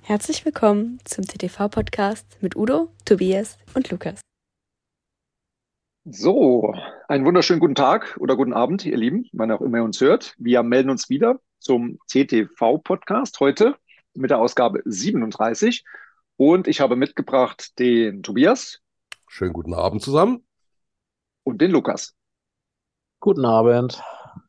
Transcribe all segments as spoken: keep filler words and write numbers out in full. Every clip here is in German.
Herzlich willkommen zum T T V-Podcast mit Udo, Tobias und Lukas. So, einen wunderschönen guten Tag oder guten Abend, ihr Lieben, wann auch immer ihr uns hört. Wir melden uns wieder zum T T V-Podcast heute mit der Ausgabe siebenunddreißig. Und ich habe mitgebracht den Tobias Schönen guten Abend zusammen. und den Lukas. Guten Abend.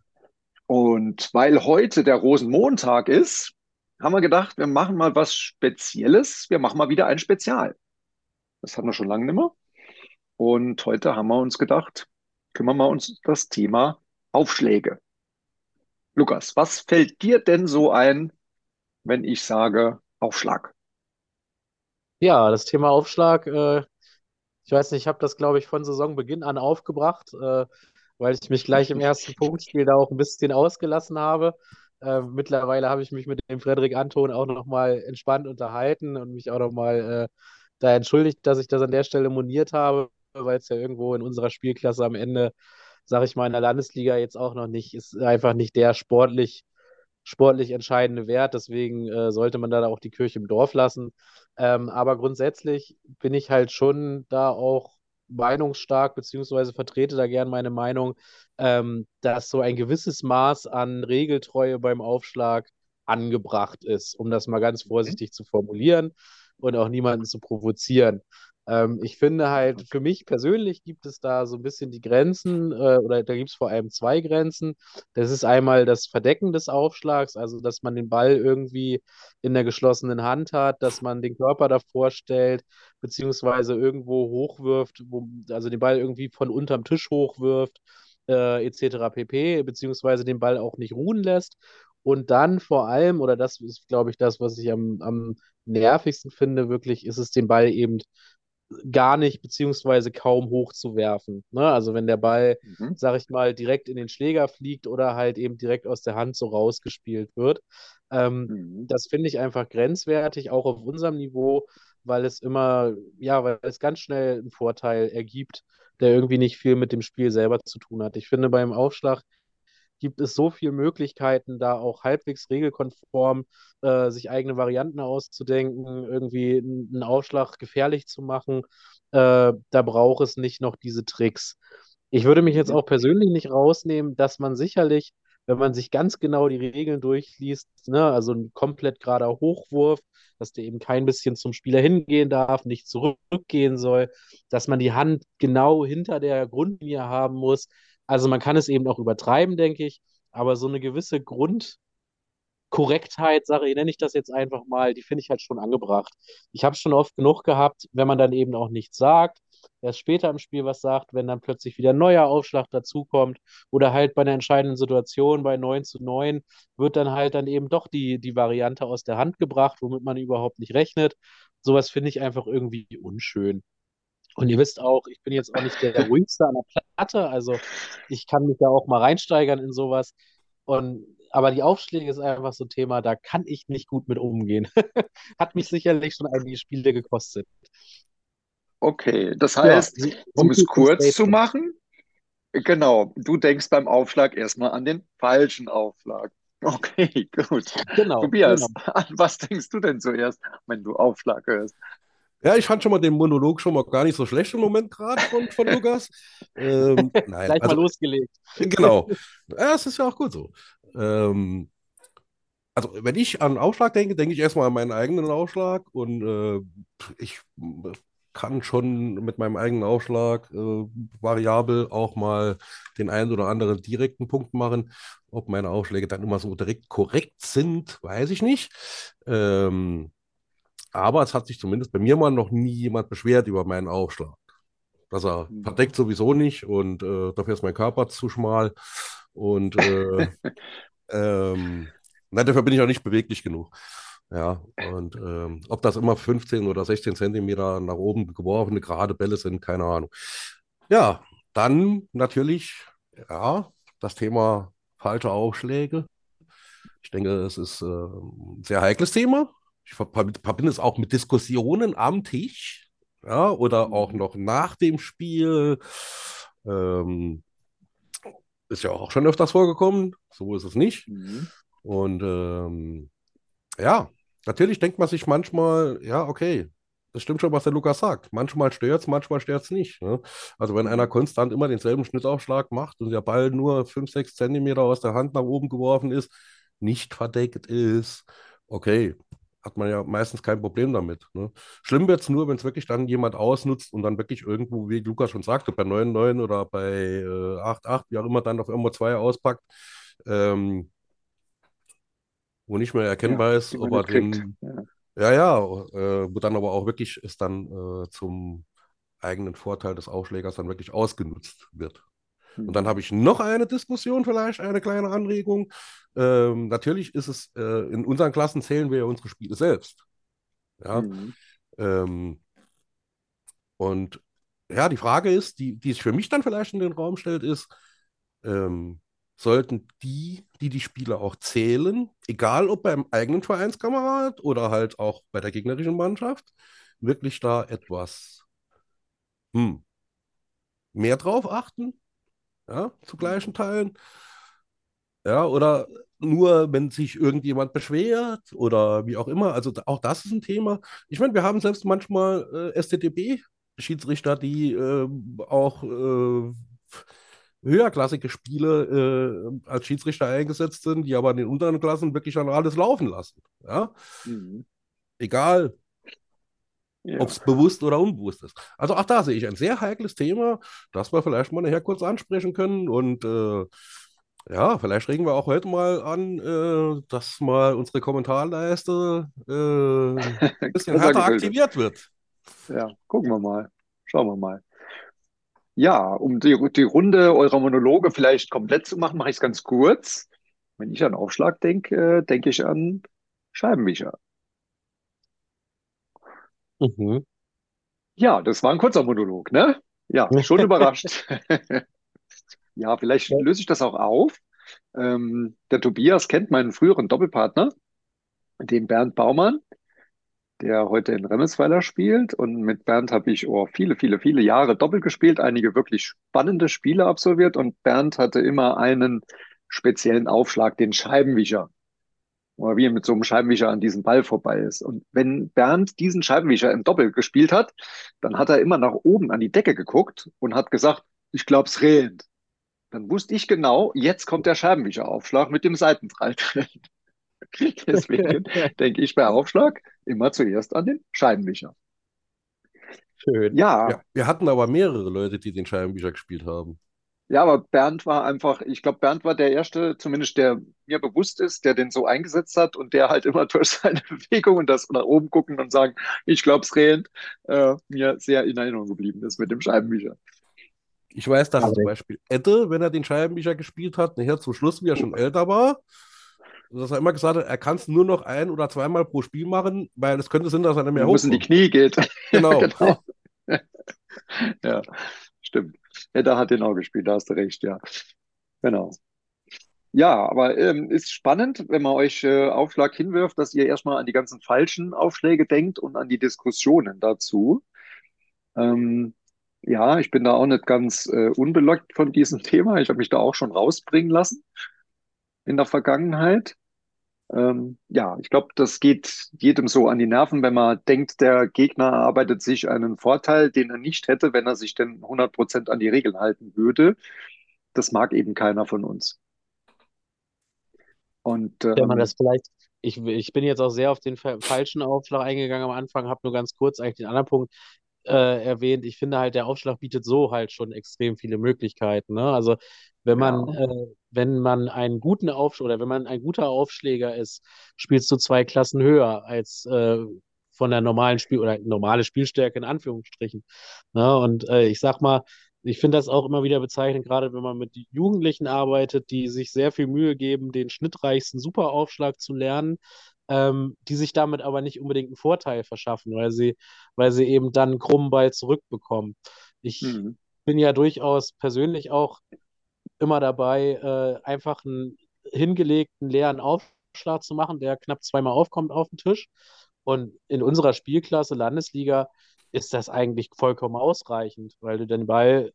Und weil heute der Rosenmontag ist, haben wir gedacht, wir machen mal was Spezielles. Wir machen mal wieder ein Spezial. Das hatten wir schon lange nicht mehr. Und heute haben wir uns gedacht, kümmern wir uns das Thema Aufschläge. Lukas, was fällt dir denn so ein, wenn ich sage Aufschlag? Ja, das Thema Aufschlag, äh, ich weiß nicht, ich habe das, glaube ich, von Saisonbeginn an aufgebracht, äh, weil ich mich gleich im ersten Punktspiel da auch ein bisschen ausgelassen habe. Äh, mittlerweile habe ich mich mit dem Frederik Anton auch nochmal entspannt unterhalten und mich auch nochmal äh, da entschuldigt, dass ich das an der Stelle moniert habe, weil es ja irgendwo in unserer Spielklasse am Ende, sage ich mal, in der Landesliga jetzt auch noch nicht, ist einfach nicht der sportlich sportlich entscheidende Wert. Deswegen äh, sollte man da auch die Kirche im Dorf lassen. Ähm, aber grundsätzlich bin ich halt schon da auch meinungsstark, beziehungsweise vertrete da gern meine Meinung, ähm, dass so ein gewisses Maß an Regeltreue beim Aufschlag angebracht ist, um das mal ganz Mhm. vorsichtig zu formulieren und auch niemanden zu provozieren. Ähm, ich finde halt, für mich persönlich gibt es da so ein bisschen die Grenzen, äh, oder da gibt es vor allem zwei Grenzen. Das ist einmal das Verdecken des Aufschlags, also dass man den Ball irgendwie in der geschlossenen Hand hat, dass man den Körper davor stellt, beziehungsweise irgendwo hochwirft, wo, also den Ball irgendwie von unterm Tisch hochwirft, äh, et cetera pp., beziehungsweise den Ball auch nicht ruhen lässt. Und dann vor allem, oder das ist, glaube ich, das, was ich am, am nervigsten finde, wirklich, ist es, den Ball eben gar nicht beziehungsweise kaum hochzuwerfen. Ne? Also wenn der Ball, Mhm. sag ich mal, direkt in den Schläger fliegt oder halt eben direkt aus der Hand so rausgespielt wird. Ähm, Mhm. das finde ich einfach grenzwertig, auch auf unserem Niveau, weil es immer, ja, weil es ganz schnell einen Vorteil ergibt, der irgendwie nicht viel mit dem Spiel selber zu tun hat. Ich finde, beim Aufschlag gibt es so viele Möglichkeiten, da auch halbwegs regelkonform äh, sich eigene Varianten auszudenken, irgendwie einen Aufschlag gefährlich zu machen. Äh, da braucht es nicht noch diese Tricks. Ich würde mich jetzt Mhm. auch persönlich nicht rausnehmen, dass man sicherlich, wenn man sich ganz genau die Regeln durchliest, ne, also ein komplett gerader Hochwurf, dass der eben kein bisschen zum Spieler hingehen darf, nicht zurückgehen soll, dass man die Hand genau hinter der Grundlinie haben muss. Also man kann es eben auch übertreiben, denke ich, aber so eine gewisse Grundkorrektheit, sage ich, nenne ich das jetzt einfach mal, die finde ich halt schon angebracht. Ich habe es schon oft genug gehabt, wenn man dann eben auch nichts sagt, erst später im Spiel was sagt, wenn dann plötzlich wieder ein neuer Aufschlag dazukommt oder halt bei einer entscheidenden Situation bei neun zu neun wird dann halt dann eben doch die, die Variante aus der Hand gebracht, womit man überhaupt nicht rechnet. Sowas finde ich einfach irgendwie unschön. Und ihr wisst auch, ich bin jetzt auch nicht der ruhigste an der Platte, also ich kann mich da auch mal reinsteigern in sowas. Und, aber die Aufschläge ist einfach so ein Thema, da kann ich nicht gut mit umgehen. Hat mich sicherlich schon einige Spiele gekostet. Okay, das Ja, heißt, so um so es viel zum kurz zu Statement. machen, genau, du denkst beim Aufschlag erstmal an den falschen Aufschlag. Okay, gut. Genau, genau. Tobias, an was denkst du denn zuerst, wenn du Aufschlag hörst? Ja, ich fand schon mal den Monolog schon mal gar nicht so schlecht im Moment gerade von, von Lukas. Ähm, nein, Gleich mal also losgelegt. genau. Ja, es ist ja auch gut so. Ähm, also wenn ich an Aufschlag denke, denke ich erstmal an meinen eigenen Aufschlag und äh, ich kann schon mit meinem eigenen Aufschlag äh, variabel auch mal den einen oder anderen direkten Punkt machen. Ob meine Aufschläge dann immer so direkt korrekt sind, weiß ich nicht. Ähm, Aber es hat sich zumindest bei mir mal noch nie jemand beschwert über meinen Aufschlag. Dass er Mhm. verdeckt sowieso nicht und äh, dafür ist mein Körper zu schmal. Und äh, ähm, nein, dafür bin ich auch nicht beweglich genug. Ja, und ähm, ob das immer fünfzehn oder sechzehn Zentimeter nach oben geworfene gerade Bälle sind, keine Ahnung. Ja, dann natürlich, ja, das Thema falsche Aufschläge. Ich denke, es ist äh, ein sehr heikles Thema. Ich verb- verbinde es auch mit Diskussionen am Tisch, ja, oder auch Mhm. noch nach dem Spiel. Ähm, Ist ja auch schon öfters vorgekommen. So ist es nicht. Mhm. Und ähm, ja. natürlich denkt man sich manchmal, ja, okay, das stimmt schon, was der Lukas sagt. Manchmal stört es, manchmal stört es nicht. Ne? Also wenn einer Mhm. konstant immer denselben Schnittaufschlag macht und der Ball nur fünf, sechs Zentimeter aus der Hand nach oben geworfen ist, nicht verdeckt ist, okay, hat man ja meistens kein Problem damit. Ne? Schlimm wird es nur, wenn es wirklich dann jemand ausnutzt und dann wirklich irgendwo, wie Lukas schon sagte, bei neun neun oder bei äh, acht acht, wie auch immer, dann auf irgendwo zwei auspackt, ähm, wo nicht mehr Ja, erkennbar ist, die man ob er nicht kriegt. den, Ja. ja, ja, äh, wo dann aber auch wirklich es dann äh, zum eigenen Vorteil des Aufschlägers dann wirklich ausgenutzt wird. Und dann Mhm. habe ich noch eine Diskussion, vielleicht eine kleine Anregung. Ähm, natürlich ist es, äh, in unseren Klassen zählen wir ja unsere Spiele selbst. Ja, Mhm. ähm, und ja, die Frage ist, die, die sich für mich dann vielleicht in den Raum stellt, ist, ähm, sollten die, die die Spiele auch zählen, egal ob beim eigenen Vereinskamerad oder halt auch bei der gegnerischen Mannschaft, wirklich da etwas hm, mehr drauf achten, ja, zu gleichen Mhm. Teilen, ja, oder nur, wenn sich irgendjemand beschwert oder wie auch immer. Also auch das ist ein Thema. Ich meine, wir haben selbst manchmal äh, S T D B-Schiedsrichter, die äh, auch äh, höherklassige Spiele äh, als Schiedsrichter eingesetzt sind, die aber in den unteren Klassen wirklich dann alles laufen lassen. Ja? Mhm. Egal, ob Ja. es bewusst oder unbewusst ist. Also auch da sehe ich ein sehr heikles Thema, das wir vielleicht mal nachher kurz ansprechen können. Und äh, ja, vielleicht regen wir auch heute mal an, äh, dass mal unsere Kommentarleiste äh, ein bisschen Besser härter gefüllt ist. aktiviert wird. Ja, gucken wir mal. Schauen wir mal. Ja, um die, die Runde eurer Monologe vielleicht komplett zu machen, mache ich es ganz kurz. Wenn ich an Aufschlag denke, äh, denke ich an Scheibenwischer. Mhm. Ja, das war ein kurzer Monolog, ne? Ja, schon überrascht. Ja, vielleicht Ja. löse ich das auch auf. Ähm, der Tobias kennt meinen früheren Doppelpartner, den Bernd Baumann, der heute in Remmisweiler spielt. Und mit Bernd habe ich oh, viele, viele, viele Jahre Doppel gespielt, einige wirklich spannende Spiele absolviert. Und Bernd hatte immer einen speziellen Aufschlag, den Scheibenwischer, wo er wie mit so einem Scheibenwischer an diesem Ball vorbei ist. Und wenn Bernd diesen Scheibenwischer im Doppel gespielt hat, dann hat er immer nach oben an die Decke geguckt und hat gesagt, ich glaub's Rehend. Dann wusste ich genau, jetzt kommt der Scheibenwischeraufschlag mit dem Seitendrall drin. Deswegen denke ich bei Aufschlag immer zuerst an den Scheibenwischer. Schön. Ja, Ja, wir hatten aber mehrere Leute, die den Scheibenwischer gespielt haben. ja, aber Bernd war einfach, ich glaube, Bernd war der Erste, zumindest der mir bewusst ist, der den so eingesetzt hat und der halt immer durch seine Bewegung und das nach oben gucken und sagen, ich glaub's rehend, äh, mir sehr in Erinnerung geblieben ist mit dem Scheibenwischer. Ich weiß, dass Aber zum Beispiel Edde, wenn er den Scheibenwischer gespielt hat, nachher zum Schluss, wie er schon älter war, dass er immer gesagt hat, er kann es nur noch ein- oder zweimal pro Spiel machen, weil es könnte sein, dass er nicht mehr Mir muss in die hochkommt. Knie geht. Ja, Genau. genau. Ja, stimmt. Ja, da hat den auch gespielt, da hast du recht, ja. Genau. Ja, aber ähm, ist spannend, wenn man euch äh, Aufschlag hinwirft, dass ihr erstmal an die ganzen falschen Aufschläge denkt und an die Diskussionen dazu. Ähm, ja, ich bin da auch nicht ganz äh, unbelockt von diesem Thema. Ich habe mich da auch schon rausbringen lassen in der Vergangenheit. Ähm, ja, ich glaube, das geht jedem so an die Nerven, wenn man denkt, der Gegner erarbeitet sich einen Vorteil, den er nicht hätte, wenn er sich denn hundert Prozent an die Regeln halten würde. Das mag eben keiner von uns. Und wenn man ähm, das vielleicht, ich, ich bin jetzt auch sehr auf den fa- falschen Aufschlag eingegangen am Anfang, habe nur ganz kurz eigentlich den anderen Punkt äh, erwähnt. Ich finde halt, der Aufschlag bietet so halt schon extrem viele Möglichkeiten. Ne? Also wenn man, ja, äh, wenn man einen guten Aufschlag oder wenn man ein guter Aufschläger ist, spielst du zwei Klassen höher als äh, von der normalen Spiel oder normale Spielstärke in Anführungsstrichen. Ne? Und äh, ich sag mal, ich finde das auch immer wieder bezeichnend, gerade wenn man mit Jugendlichen arbeitet, die sich sehr viel Mühe geben, den schnittreichsten Superaufschlag zu lernen, ähm, die sich damit aber nicht unbedingt einen Vorteil verschaffen, weil sie, weil sie eben dann einen krummen Ball zurückbekommen. Ich hm, bin ja durchaus persönlich auch immer dabei, äh, einfach einen hingelegten leeren Aufschlag zu machen, der knapp zweimal aufkommt auf den Tisch. Und in unserer Spielklasse Landesliga ist das eigentlich vollkommen ausreichend, weil du den Ball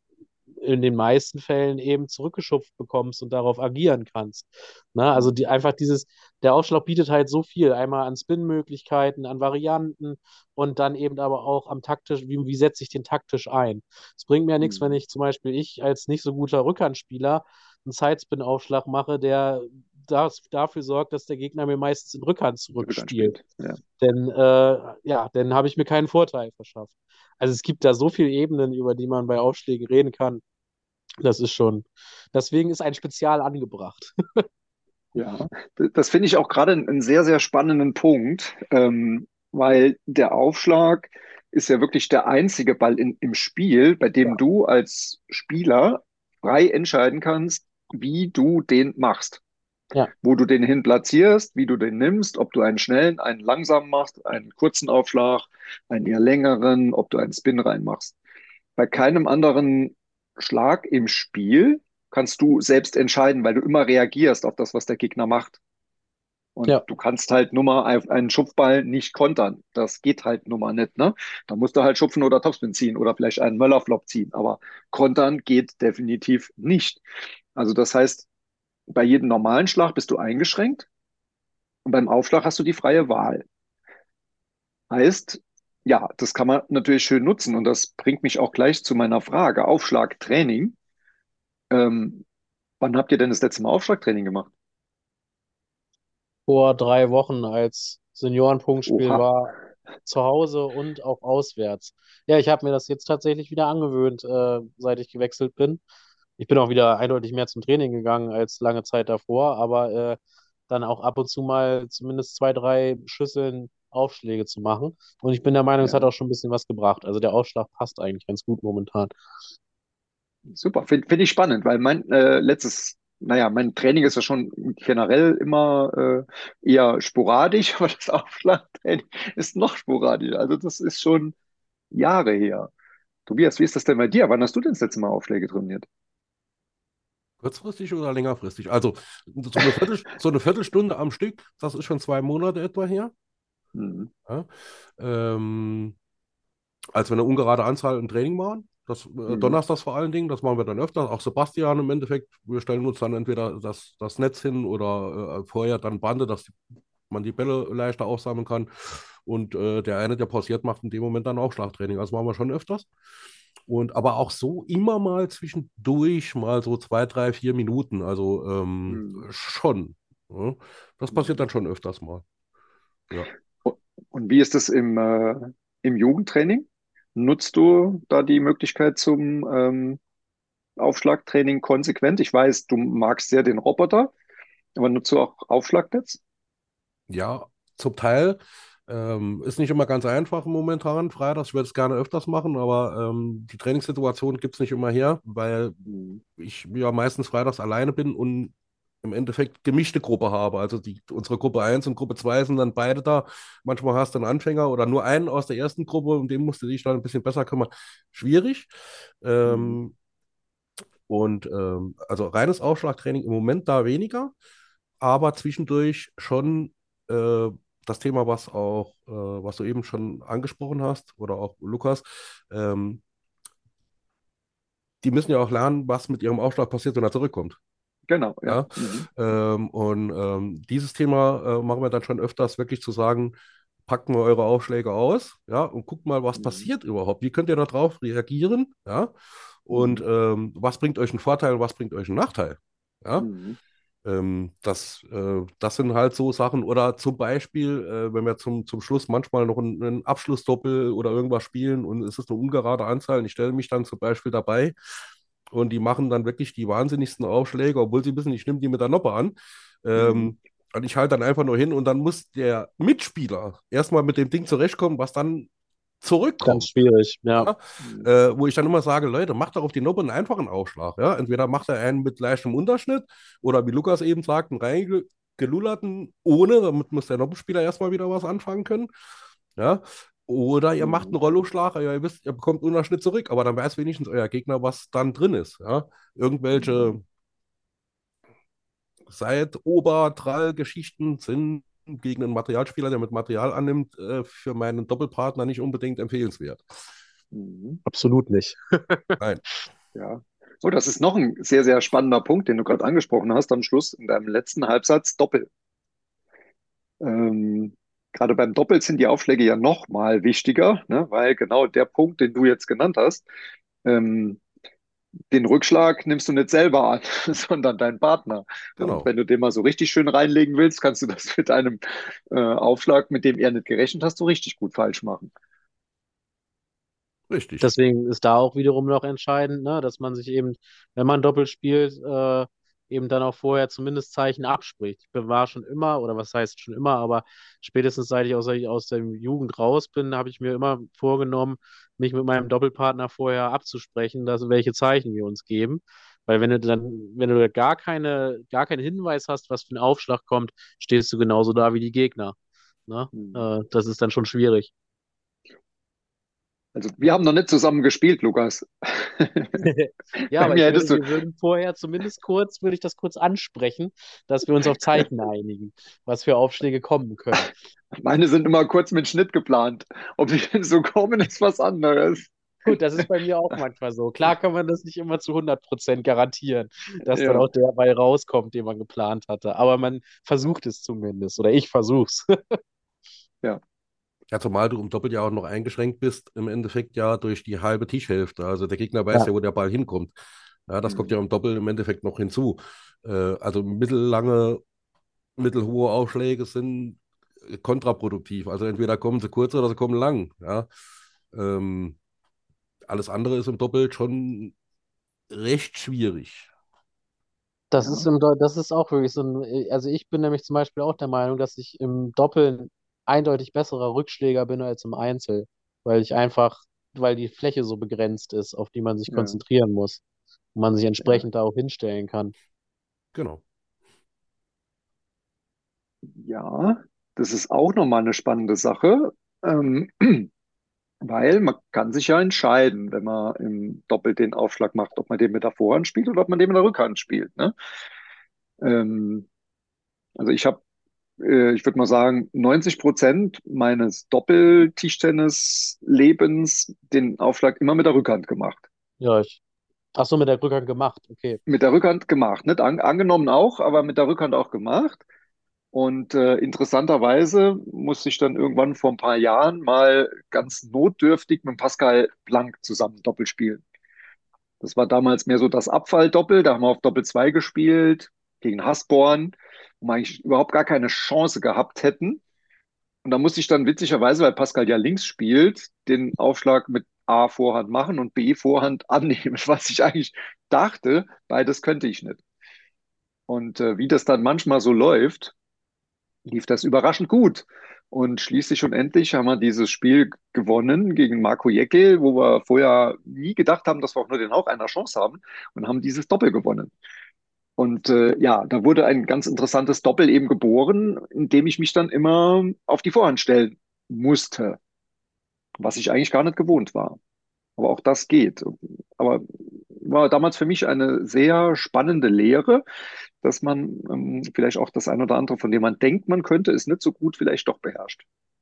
in den meisten Fällen eben zurückgeschupft bekommst und darauf agieren kannst. Ne? Also die, einfach dieses, der Aufschlag bietet halt so viel, einmal an Spin-Möglichkeiten, an Varianten und dann eben aber auch am taktisch, wie, wie setze ich den taktisch ein. Es bringt mir ja nichts, wenn Mhm. ich zum Beispiel ich als nicht so guter Rückhandspieler einen Sidespin-Aufschlag mache, der das, dafür sorgt, dass der Gegner mir meistens in Rückhand Rückhand zurückspielt. spielt. Ja. Denn äh, ja, dann habe ich mir keinen Vorteil verschafft. Also es gibt da so viele Ebenen, über die man bei Aufschlägen reden kann. Das ist schon. Deswegen ist ein Spezial angebracht. Ja, das finde ich auch gerade einen sehr, sehr spannenden Punkt, ähm, weil der Aufschlag ist ja wirklich der einzige Ball in, im Spiel, bei dem Ja. du als Spieler frei entscheiden kannst, wie du den machst, Ja, wo du den hin platzierst, wie du den nimmst, ob du einen schnellen, einen langsamen machst, einen kurzen Aufschlag, einen eher längeren, ob du einen Spin reinmachst. Bei keinem anderen Schlag im Spiel kannst du selbst entscheiden, weil du immer reagierst auf das, was der Gegner macht. Und ja, du kannst halt nur mal auf einen Schupfball nicht kontern. Das geht halt nur mal nicht, ne? Da musst du halt schupfen oder Topspin ziehen oder vielleicht einen Möllerflop ziehen. Aber kontern geht definitiv nicht. Also das heißt, bei jedem normalen Schlag bist du eingeschränkt und beim Aufschlag hast du die freie Wahl. Heißt, ja, das kann man natürlich schön nutzen und das bringt mich auch gleich zu meiner Frage. Aufschlagtraining. Ähm, wann habt ihr denn das letzte Mal Aufschlagtraining gemacht? vor drei Wochen, als Seniorenpunktspiel Oha. war, zu Hause und auch auswärts. Ja, ich habe mir das jetzt tatsächlich wieder angewöhnt, äh, seit ich gewechselt bin. Ich bin auch wieder eindeutig mehr zum Training gegangen als lange Zeit davor, aber äh, dann auch ab und zu mal zumindest zwei, drei Schüsseln Aufschläge zu machen. Und ich bin der Meinung, es hat Ja, auch schon ein bisschen was gebracht. Also der Aufschlag passt eigentlich ganz gut momentan. super. Finde find ich spannend, weil mein äh, letztes, naja, mein Training ist ja schon generell immer äh, eher sporadisch, aber das Aufschlagtraining ist noch sporadischer. Also das ist schon Jahre her. Tobias, wie ist das denn bei dir? Wann hast du denn das letzte Mal Aufschläge trainiert? Kurzfristig oder längerfristig? Also so eine Viertel, so eine Viertelstunde am Stück, das ist schon zwei Monate etwa her. Mhm. Ja. Ähm, als wir eine ungerade Anzahl im Training machen. Das äh, Mhm. Donnerstags vor allen Dingen, das machen wir dann öfter. Auch Sebastian im Endeffekt. Wir stellen uns dann entweder das, das Netz hin oder äh, vorher dann Bande, dass die, man die Bälle leichter aufsammeln kann. Und äh, der eine, der pausiert, macht in dem Moment dann auch Schlagtraining. Das machen wir schon öfters. Und aber auch so immer mal zwischendurch, mal so zwei, drei, vier Minuten. Also ähm, Mhm. schon. Ja. Das passiert Mhm. dann schon öfters mal. Ja. Und wie ist es im, äh, im Jugendtraining? Nutzt du da die Möglichkeit zum ähm, Aufschlagtraining konsequent? Ich weiß, du magst sehr den Roboter, aber nutzt du auch Aufschlagpads? Ja, zum Teil. Ähm, ist nicht immer ganz einfach momentan, Freitags. Ich würde es gerne öfters machen, aber ähm, die Trainingssituation gibt es nicht immer her, weil Mhm. ich ja meistens freitags alleine bin und im Endeffekt gemischte Gruppe habe. Also die, unsere Gruppe eins und Gruppe zwei sind dann beide da. Manchmal hast du einen Anfänger oder nur einen aus der ersten Gruppe, um den musst du dich dann ein bisschen besser kümmern. Schwierig. Mhm. Ähm, und ähm, also reines Aufschlagtraining im Moment da weniger, aber zwischendurch schon äh, das Thema, was auch, äh, was du eben schon angesprochen hast, oder auch Lukas, ähm, die müssen ja auch lernen, was mit ihrem Aufschlag passiert, wenn er zurückkommt. Genau, ja. Ja? Mhm. Ähm, und ähm, dieses Thema äh, machen wir dann schon öfters, wirklich zu sagen, packt mal eure Aufschläge aus, ja, und guckt mal, was Mhm. passiert überhaupt. Wie könnt ihr darauf reagieren, ja? Und Mhm. ähm, was bringt euch einen Vorteil und was bringt euch einen Nachteil? Ja? Mhm. Ähm, das, äh, das sind halt so Sachen. Oder zum Beispiel, äh, wenn wir zum, zum Schluss manchmal noch einen, einen Abschlussdoppel oder irgendwas spielen und es ist eine ungerade Anzahl und ich stelle mich dann zum Beispiel dabei und die machen dann wirklich die wahnsinnigsten Aufschläge, obwohl sie wissen, ich nehme die mit der Noppe an. Mhm. Ähm, und ich halte dann einfach nur hin und dann muss der Mitspieler erstmal mit dem Ding zurechtkommen, was dann Ganz zurückkommt. schwierig, ja. Ja? Mhm. Äh, wo ich dann immer sage, Leute, macht doch auf die Noppe einen einfachen Aufschlag. Ja? Entweder macht er einen mit leichtem Unterschnitt oder wie Lukas eben sagt, einen reingelullerten ohne, damit muss der Noppenspieler erstmal wieder was anfangen können. Ja? Oder ihr macht einen Mhm. Rollaufschlag, ja, ihr wisst, ihr bekommt einen Unterschnitt zurück, aber dann weiß wenigstens euer Gegner, was dann drin ist. Ja? Mhm. Irgendwelche Seit Ober-Trall-Geschichten sind gegen einen Materialspieler, der mit Material annimmt, äh, für meinen Doppelpartner nicht unbedingt empfehlenswert. Mhm. Absolut nicht. Nein. Ja. Oh, das ist noch ein sehr, sehr spannender Punkt, den du gerade angesprochen hast am Schluss in deinem letzten Halbsatz, Doppel. Ähm, Gerade beim Doppel sind die Aufschläge ja noch mal wichtiger, ne? Weil genau der Punkt, den du jetzt genannt hast, ähm, den Rückschlag nimmst du nicht selber an, sondern dein Partner. Und Genau, wenn du den mal so richtig schön reinlegen willst, kannst du das mit einem äh, Aufschlag, mit dem er nicht gerechnet hast, so richtig gut falsch machen. richtig. Deswegen ist da auch wiederum noch entscheidend, ne, dass man sich eben, wenn man Doppel spielt, äh, eben dann auch vorher zumindest Zeichen abspricht. Ich bin- war schon immer, oder was heißt schon immer, aber spätestens seit ich aus der, aus der Jugend raus bin, habe ich mir immer vorgenommen, mich mit meinem Doppelpartner vorher abzusprechen, dass, welche Zeichen wir uns geben. Weil wenn du dann, wenn du gar keine, gar keinen Hinweis hast, was für ein Aufschlag kommt, stehst du genauso da wie die Gegner. Ne? Hm. Äh, das ist dann schon schwierig. Also wir haben noch nicht zusammen gespielt, Lukas. Ja, Bei aber mir ich würde, hättest du, wir würden vorher zumindest kurz, würde ich das kurz ansprechen, dass wir uns auf Zeichen einigen, was für Aufschläge kommen können. meine sind immer kurz mit Schnitt geplant. Ob die denn so kommen, ist was anderes. Gut, das ist bei mir auch manchmal so. Klar kann man das nicht immer zu hundert Prozent garantieren, dass dann Ja, auch der Ball rauskommt, den man geplant hatte. Aber man versucht es zumindest, oder ich versuch's. ja, Ja, zumal du im Doppel ja auch noch eingeschränkt bist, im Endeffekt ja durch die halbe Tischhälfte. Also der Gegner weiß Ja, ja, wo der Ball hinkommt. Ja, das kommt ja hm, im Doppel im Endeffekt noch hinzu. Äh, also mittellange, mittelhohe Aufschläge sind kontraproduktiv. Also entweder kommen sie kurz oder sie kommen lang. Ja. Ähm, alles andere ist im Doppel schon recht schwierig. das ist ja, im, Deu- das ist auch wirklich so ein, also ich bin nämlich zum Beispiel auch der Meinung, dass ich im Doppeln eindeutig besserer Rückschläger bin als im Einzel, weil ich einfach, weil die Fläche so begrenzt ist, auf die man sich ja, konzentrieren muss und man sich ja, entsprechend da auch hinstellen kann. Genau. ja. Das ist auch nochmal eine spannende Sache, ähm, weil man kann sich ja entscheiden, wenn man im Doppel den Aufschlag macht, ob man den mit der Vorhand spielt oder ob man den mit der Rückhand spielt. Ne? Ähm, also ich habe, äh, ich würde mal sagen, neunzig Prozent meines Doppel-Tischtennis-Lebens den Aufschlag immer mit der Rückhand gemacht. Ja, ich, ach so, mit der Rückhand gemacht, okay. Mit der Rückhand gemacht, nicht an, angenommen auch, aber mit der Rückhand auch gemacht. Und äh, interessanterweise musste ich dann irgendwann vor ein paar Jahren mal ganz notdürftig mit Pascal Blank zusammen Doppel spielen. Das war damals mehr so das Abfalldoppel. Da haben wir auf Doppel zwei gespielt gegen Hasborn, wo wir eigentlich überhaupt gar keine Chance gehabt hätten. Und da musste ich dann witzigerweise, weil Pascal ja links spielt, den Aufschlag mit A Vorhand machen und B Vorhand annehmen, was ich eigentlich dachte, beides könnte ich nicht. Und äh, wie das dann manchmal so läuft, lief das überraschend gut. Und schließlich und endlich haben wir dieses Spiel gewonnen gegen Marco Jäckel, wo wir vorher nie gedacht haben, dass wir auch nur den Hauch einer Chance haben und haben dieses Doppel gewonnen. Und äh, ja, da wurde ein ganz interessantes Doppel eben geboren, in dem ich mich dann immer auf die Vorhand stellen musste, was ich eigentlich gar nicht gewohnt war. Aber auch das geht. Aber war damals für mich eine sehr spannende Lehre, dass man ähm, vielleicht auch das ein oder andere, von dem man denkt, man könnte, es nicht so gut vielleicht doch beherrscht.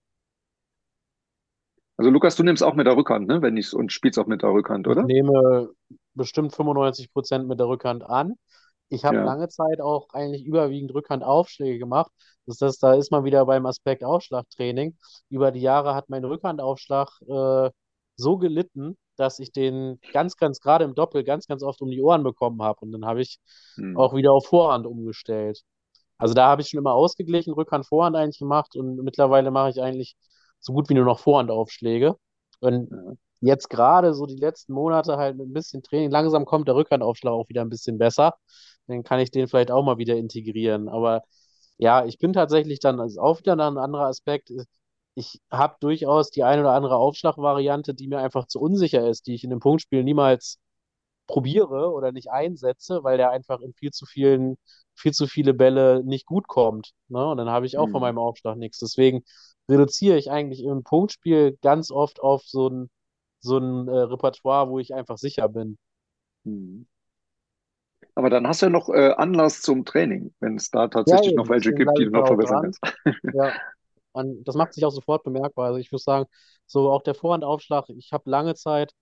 Also Lukas, du nimmst auch mit der Rückhand, ne? Wenn ich und spielst auch mit der Rückhand, Ich oder? nehme bestimmt fünfundneunzig Prozent mit der Rückhand an. Ich habe Ja. lange Zeit auch eigentlich überwiegend Rückhandaufschläge gemacht. Das heißt, da ist man wieder beim Aspekt Aufschlagtraining. Über die Jahre hat mein Rückhandaufschlag äh, so gelitten, dass ich den ganz, ganz gerade im Doppel ganz, ganz oft um die Ohren bekommen habe. Und dann habe ich Hm. auch wieder auf Vorhand umgestellt. Also da habe ich schon immer ausgeglichen, Rückhand, Vorhand eigentlich gemacht und mittlerweile mache ich eigentlich so gut wie nur noch Vorhandaufschläge. Und Ja. jetzt gerade so die letzten Monate halt mit ein bisschen Training, langsam kommt der Rückhandaufschlag auch wieder ein bisschen besser. Dann kann ich den vielleicht auch mal wieder integrieren. Aber ja, ich bin tatsächlich dann, also auch wieder ein anderer Aspekt. Ich habe durchaus die eine oder andere Aufschlagvariante, die mir einfach zu unsicher ist, die ich in dem Punktspiel niemals probiere oder nicht einsetze, weil der einfach in viel zu vielen, viel zu viele Bälle nicht gut kommt. Ne? Und dann habe ich auch von Hm. meinem Aufschlag nichts. Deswegen reduziere ich eigentlich im Punktspiel ganz oft auf so ein, so ein äh, Repertoire, wo ich einfach sicher bin. Hm. Aber dann hast du ja noch äh, Anlass zum Training, wenn es da Ja, tatsächlich noch eben. welche Deswegen gibt, die bleibe du ich da noch auch verbessern dran. kannst. Ja. Und das macht sich auch sofort bemerkbar. Also ich muss sagen, so auch der Vorhandaufschlag, ich habe lange Zeit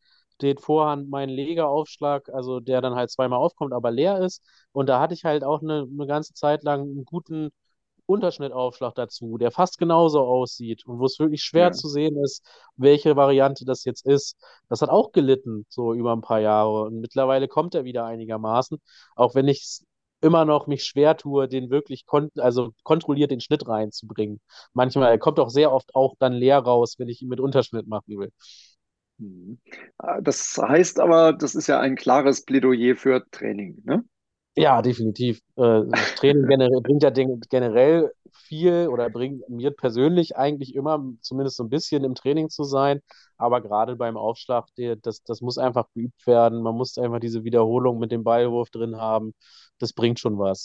steht Vorhand mein Legeraufschlag, also der dann halt zweimal aufkommt, aber leer ist. Und da hatte ich halt auch eine, eine ganze Zeit lang einen guten Unterschnittaufschlag dazu, der fast genauso aussieht und wo es wirklich schwer Ja. zu sehen ist, welche Variante das jetzt ist. Das hat auch gelitten, so über ein paar Jahre. Und mittlerweile kommt er wieder einigermaßen, auch wenn ich es immer noch mich schwer tue, den wirklich kon also kontrolliert den Schnitt reinzubringen. Manchmal, er kommt auch sehr oft auch dann leer raus, wenn ich ihn mit Unterschnitt machen will. Mhm. Ah, das heißt aber, das ist ja ein klares Plädoyer für Training, ne? Ja, definitiv. Äh, das Training generell, bringt ja den, generell viel oder bringt mir persönlich eigentlich immer zumindest so ein bisschen im Training zu sein. Aber gerade beim Aufschlag, der, das, das muss einfach geübt werden. Man muss einfach diese Wiederholung mit dem Ballwurf drin haben. Das bringt schon was.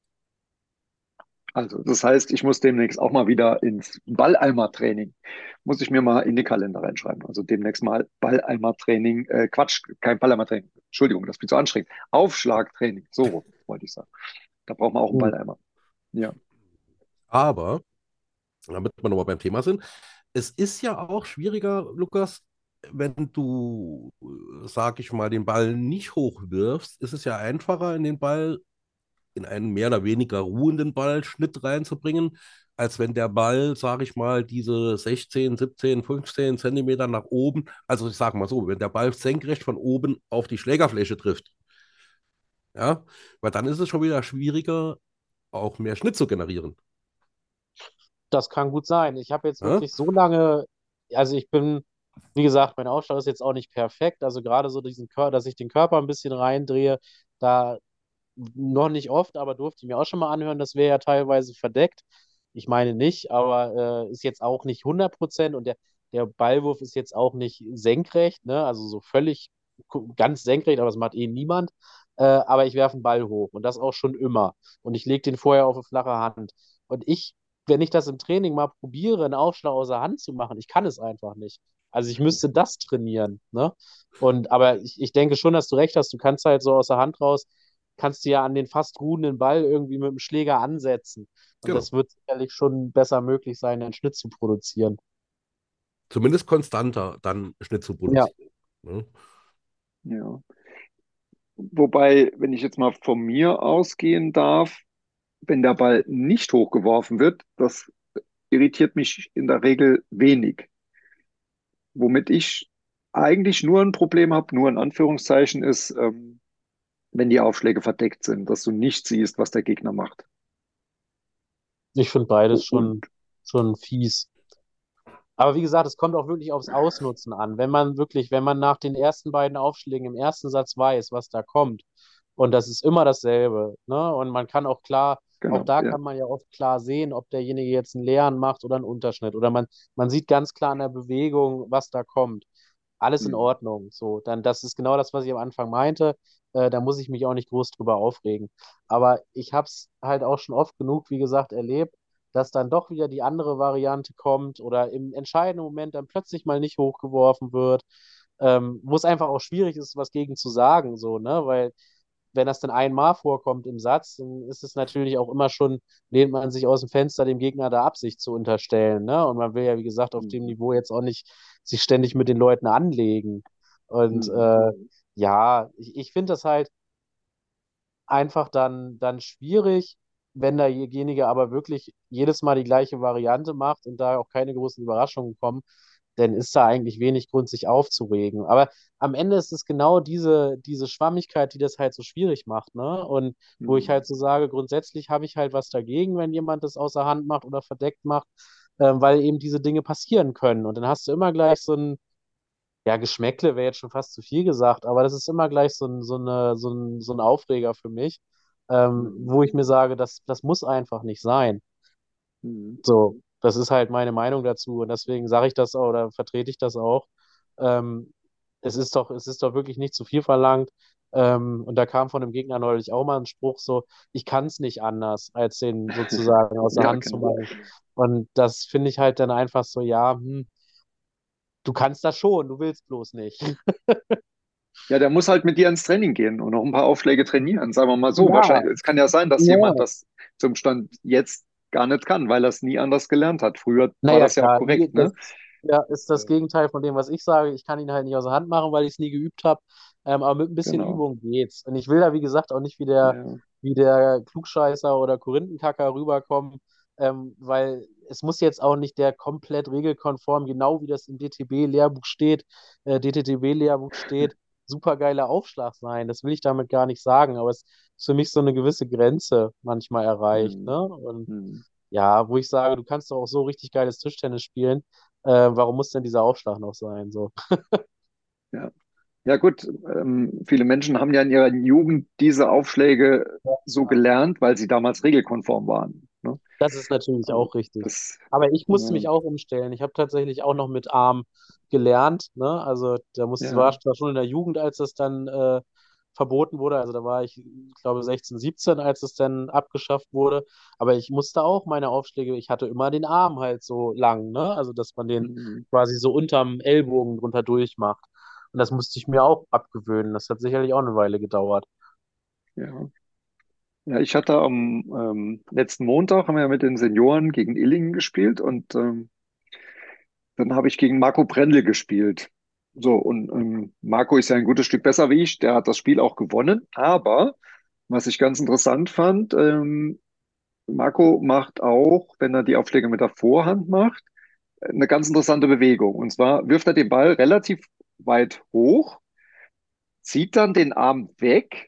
Also, das heißt, ich muss demnächst auch mal wieder ins Balleimer-Training. Muss ich mir mal in den Kalender reinschreiben. Also demnächst mal Balleimer-Training. Äh, Quatsch, kein Balleimer-Training. Entschuldigung, das ist viel zu anstrengend. Aufschlagtraining. So rum, wollte ich sagen. Da braucht man auch einen Hm. Balleimer. Ja. Aber, damit wir nochmal beim Thema sind, es ist ja auch schwieriger, Lukas, wenn du, äh, sag ich mal, den Ball nicht hochwirfst, ist es ja einfacher, in den Ball, in einen mehr oder weniger ruhenden Ballschnitt reinzubringen, als wenn der Ball, sag ich mal, diese sechzehn, siebzehn, fünfzehn Zentimeter nach oben, also ich sag mal so, wenn der Ball senkrecht von oben auf die Schlägerfläche trifft, ja, weil dann ist es schon wieder schwieriger, auch mehr Schnitt zu generieren. Das kann gut sein. Ich habe jetzt Ja? wirklich so lange, also ich bin, wie gesagt, mein Aufschlag ist jetzt auch nicht perfekt. Also gerade so diesen Körper, dass ich den Körper ein bisschen reindrehe, da noch nicht oft, aber durfte ich mir auch schon mal anhören, das wäre ja teilweise verdeckt. Ich meine nicht, aber äh, ist jetzt auch nicht hundert Prozent und der, der Ballwurf ist jetzt auch nicht senkrecht, ne? Also so völlig ku- ganz senkrecht, aber das macht eh niemand. Äh, aber ich werfe einen Ball hoch und das auch schon immer. Und ich lege den vorher auf eine flache Hand. Und ich, wenn ich das im Training mal probiere, einen Aufschlag außer Hand zu machen, ich kann es einfach nicht. Also ich müsste das trainieren, ne? Und aber ich, ich denke schon, dass du recht hast. Du kannst halt so aus der Hand raus kannst du ja an den fast ruhenden Ball irgendwie mit dem Schläger ansetzen. Und Genau. das wird sicherlich schon besser möglich sein, einen Schnitt zu produzieren. Zumindest konstanter dann Schnitt zu Ja, produzieren. Ne? Ja. Wobei, wenn ich jetzt mal von mir ausgehen darf, wenn der Ball nicht hochgeworfen wird, das irritiert mich in der Regel wenig. Womit ich eigentlich nur ein Problem habe, nur in Anführungszeichen, ist, ähm, wenn die Aufschläge verdeckt sind, dass du nicht siehst, was der Gegner macht. ich finde beides Und schon, schon fies. Aber wie gesagt, es kommt auch wirklich aufs Ausnutzen an. Wenn man wirklich, wenn man nach den ersten beiden Aufschlägen im ersten Satz weiß, was da kommt, und das ist immer dasselbe, ne? Und man kann auch klar, auch genau, da ja. kann man ja oft klar sehen, ob derjenige jetzt einen leeren macht oder einen Unterschnitt. Oder man, man sieht ganz klar in der Bewegung, was da kommt. Alles in Hm. Ordnung. So, dann, das ist genau das, was ich am Anfang meinte. Äh, da muss ich mich auch nicht groß drüber aufregen. Aber ich habe es halt auch schon oft genug, wie gesagt, erlebt, dass dann doch wieder die andere Variante kommt oder im entscheidenden Moment dann plötzlich mal nicht hochgeworfen wird, ähm, wo es einfach auch schwierig ist, was gegen zu sagen, so, ne? Weil wenn das dann einmal vorkommt im Satz, dann ist es natürlich auch immer schon, lehnt man sich aus dem Fenster, dem Gegner da Absicht zu unterstellen, ne? Und man will ja, wie gesagt, auf dem Hm. Niveau jetzt auch nicht sich ständig mit den Leuten anlegen. Und Hm. äh, ja, ich, ich finde das halt einfach dann, dann schwierig, wenn derjenige aber wirklich jedes Mal die gleiche Variante macht und da auch keine großen Überraschungen kommen, dann ist da eigentlich wenig Grund, sich aufzuregen. Aber am Ende ist es genau diese, diese Schwammigkeit, die das halt so schwierig macht, ne? Und wo ich Hm. halt so sage, grundsätzlich habe ich halt was dagegen, wenn jemand das außer Hand macht oder verdeckt macht, ähm, weil eben diese Dinge passieren können. Und dann hast du immer gleich so ein ja, Geschmäckle wäre jetzt schon fast zu viel gesagt, aber das ist immer gleich so ein, so eine, so ein, so ein Aufreger für mich, ähm, Hm. wo ich mir sage, das, das muss einfach nicht sein. Hm. So, das ist halt meine Meinung dazu und deswegen sage ich das auch oder vertrete ich das auch. Ähm, es ist doch, es ist doch wirklich nicht zu viel verlangt. Ähm, und da kam von dem Gegner neulich auch mal ein Spruch so, ich kann es nicht anders, als den sozusagen aus der Ja, Hand zu genau. machen. Und das finde ich halt dann einfach so, ja, hm, du kannst das schon, du willst bloß nicht. Ja, der muss halt mit dir ins Training gehen und noch ein paar Aufschläge trainieren, sagen wir mal so. Ja, Wahrscheinlich, es kann ja sein, dass jemand ja. das zum Stand jetzt gar nicht kann, weil er es nie anders gelernt hat. Früher war Naja, das ja auch klar, nie, korrekt, das, ne? ja, ist das Ähm, Gegenteil von dem, was ich sage. Ich kann ihn halt nicht aus der Hand machen, weil ich es nie geübt habe. Ähm, aber mit ein bisschen genau. Übung geht's. Und ich will da, wie gesagt, auch nicht wie der, Ja. wie der Klugscheißer oder Korinthenkacker rüberkommen, ähm, weil es muss jetzt auch nicht der komplett regelkonform, genau wie das im D T B-Lehrbuch steht, äh, D T T B-Lehrbuch steht, supergeiler Aufschlag sein. Das will ich damit gar nicht sagen, aber es ist für mich so eine gewisse Grenze manchmal erreicht, Hm, ne? Und hm, ja, wo ich sage, du kannst doch auch so richtig geiles Tischtennis spielen. Äh, warum muss denn dieser Aufschlag noch sein? So. ja. Ja gut, ähm, viele Menschen haben ja in ihrer Jugend diese Aufschläge so Ja. gelernt, weil sie damals regelkonform waren. Ne? Das ist natürlich Also auch richtig. das, Aber ich musste mich äh, auch umstellen. Ich habe tatsächlich auch noch mit Arm gelernt. Ne? Also da musste, war ja, ich zwar schon in der Jugend, als das dann äh, verboten wurde. Also da war ich, ich glaube, sechzehn, siebzehn, als es dann abgeschafft wurde. Aber ich musste auch meine Aufschläge, ich hatte immer den Arm halt so lang, ne? Also dass man den hm, quasi so unterm Ellbogen drunter durchmacht. Und das musste ich mir auch abgewöhnen. Das hat sicherlich auch eine Weile gedauert. ja. Ja, ich hatte am ähm, letzten Montag haben wir ja mit den Senioren gegen Illingen gespielt und ähm, dann habe ich gegen Marco Brendel gespielt. So, und ähm, Marco ist ja ein gutes Stück besser wie ich, der hat das Spiel auch gewonnen, aber was ich ganz interessant fand, ähm, Marco macht auch, wenn er die Aufschläge mit der Vorhand macht, eine ganz interessante Bewegung. Und zwar wirft er den Ball relativ weit hoch, zieht dann den Arm weg,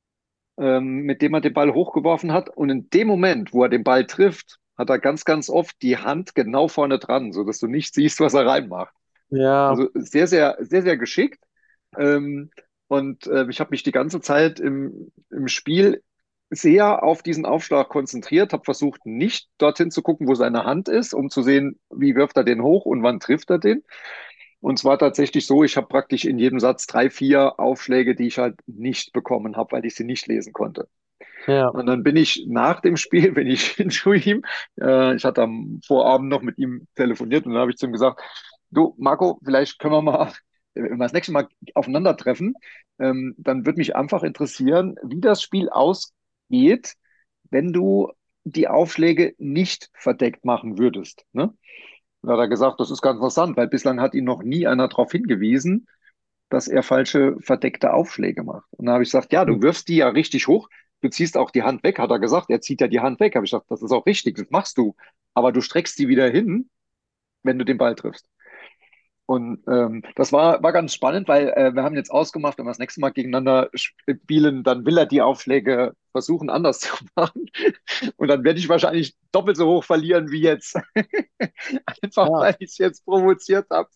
ähm, mit dem er den Ball hochgeworfen hat. Und in dem Moment, wo er den Ball trifft, hat er ganz, ganz oft die Hand genau vorne dran, sodass du nicht siehst, was er reinmacht. Ja, Also sehr, sehr, sehr, sehr geschickt. Ähm, und äh, ich habe mich die ganze Zeit im, im Spiel sehr auf diesen Aufschlag konzentriert, habe versucht, nicht dorthin zu gucken, wo seine Hand ist, um zu sehen, wie wirft er den hoch und wann trifft er den. Und zwar tatsächlich so, ich habe praktisch in jedem Satz drei, vier Aufschläge, die ich halt nicht bekommen habe, weil ich sie nicht lesen konnte. ja, Und dann bin ich nach dem Spiel, bin ich zu ihm, äh, ich hatte am Vorabend noch mit ihm telefoniert und dann habe ich zu ihm gesagt, du Marco, vielleicht können wir mal, wenn wir das nächste Mal aufeinandertreffen, ähm, dann würde mich einfach interessieren, wie das Spiel ausgeht, wenn du die Aufschläge nicht verdeckt machen würdest. Ne? Da hat er gesagt, das ist ganz interessant, weil bislang hat ihn noch nie einer darauf hingewiesen, dass er falsche verdeckte Aufschläge macht. Und dann habe ich gesagt, ja, du wirfst die ja richtig hoch, du ziehst auch die Hand weg, hat er gesagt, er zieht ja die Hand weg. Habe ich gesagt, das ist auch richtig, das machst du. Aber du streckst die wieder hin, wenn du den Ball triffst. Und ähm, das war, war ganz spannend, weil äh, wir haben jetzt ausgemacht, wenn wir das nächste Mal gegeneinander spielen, dann will er die Aufschläge versuchen, anders zu machen. Und dann werde ich wahrscheinlich doppelt so hoch verlieren wie jetzt. Einfach ja. weil ich es jetzt provoziert habe.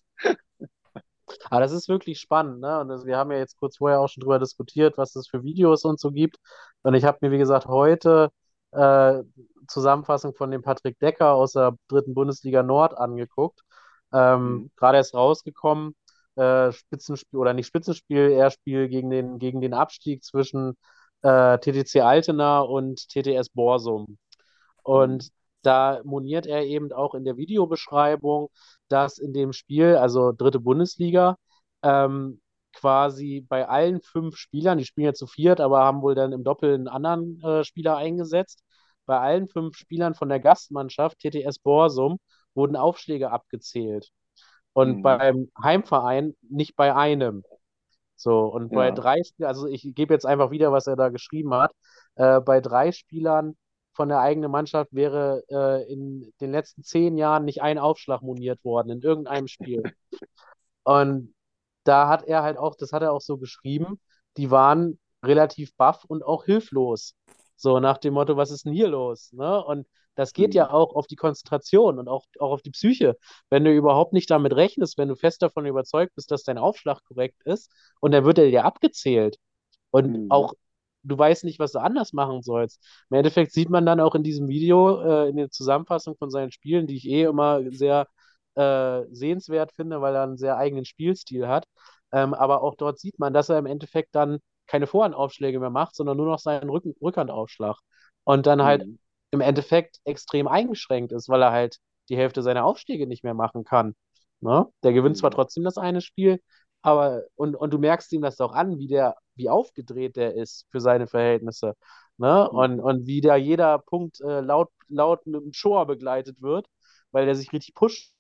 Aber das ist wirklich spannend, ne? Und das, wir haben ja jetzt kurz vorher auch schon drüber diskutiert, was es für Videos und so gibt. Und ich habe mir, wie gesagt, heute äh, Zusammenfassung von dem Patrick Decker aus der dritten Bundesliga Nord angeguckt. Ähm, Mhm. gerade erst rausgekommen, äh, Spitzenspiel oder nicht Spitzenspiel, eher Spiel gegen den, gegen den Abstieg zwischen äh, T T C Altena und T T S Borsum. Mhm. Und da moniert er eben auch in der Videobeschreibung, dass in dem Spiel, also dritte Bundesliga, ähm, quasi bei allen fünf Spielern, die spielen ja zu viert, aber haben wohl dann im Doppel einen anderen äh, Spieler eingesetzt, bei allen fünf Spielern von der Gastmannschaft T T S Borsum wurden Aufschläge abgezählt. Und Mhm. beim Heimverein nicht bei einem. So, und bei Ja. drei Spielern, also ich gebe jetzt einfach wieder, was er da geschrieben hat, äh, bei drei Spielern von der eigenen Mannschaft wäre äh, in den letzten zehn Jahren nicht ein Aufschlag moniert worden in irgendeinem Spiel. Und da hat er halt auch, das hat er auch so geschrieben, die waren relativ baff und auch hilflos. So nach dem Motto, was ist denn hier los? Ne? Und das geht Mhm. ja auch auf die Konzentration und auch, auch auf die Psyche. Wenn du überhaupt nicht damit rechnest, wenn du fest davon überzeugt bist, dass dein Aufschlag korrekt ist und dann wird er dir abgezählt und Mhm. auch du weißt nicht, was du anders machen sollst. Im Endeffekt sieht man dann auch in diesem Video, äh, in der Zusammenfassung von seinen Spielen, die ich eh immer sehr äh, sehenswert finde, weil er einen sehr eigenen Spielstil hat. Ähm, aber auch dort sieht man, dass er im Endeffekt dann keine Vorhandaufschläge mehr macht, sondern nur noch seinen Rücken Rückhandaufschlag. Und dann halt Mhm. im Endeffekt extrem eingeschränkt ist, weil er halt die Hälfte seiner Aufschläge nicht mehr machen kann. Ne? Der gewinnt zwar Mhm. trotzdem das eine Spiel, aber und, und du merkst ihm das auch an, wie der, wie aufgedreht der ist für seine Verhältnisse. Ne? Und, Mhm. und wie da jeder Punkt äh, laut, laut mit dem Shoah begleitet wird, weil der sich richtig pusht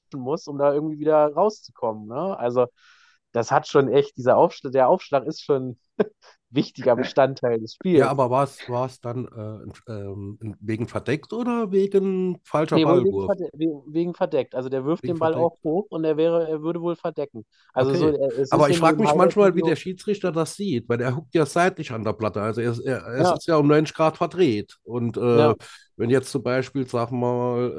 muss, um da irgendwie wieder rauszukommen, ne? Also das hat schon echt, dieser Aufschlag, der Aufschlag ist schon wichtiger Bestandteil des Ja, Spiels. aber war es war es dann äh, ähm, wegen verdeckt oder wegen falscher Nee, wohl wegen, Ballwurf? verde wegen, wegen verdeckt. Also der wirft Wegen den Ball verdeckt. auch hoch und er wäre, er würde wohl verdecken. Also so, Okay. er- es ist Aber ich in frage dem mich manchmal, wie der Highlight-Video, Schiedsrichter das sieht, weil er huckt ja seitlich an der Platte. Also er, er, es ja, ist ja um neunzig Grad verdreht. Und äh, ja, wenn jetzt zum Beispiel, sagen wir mal,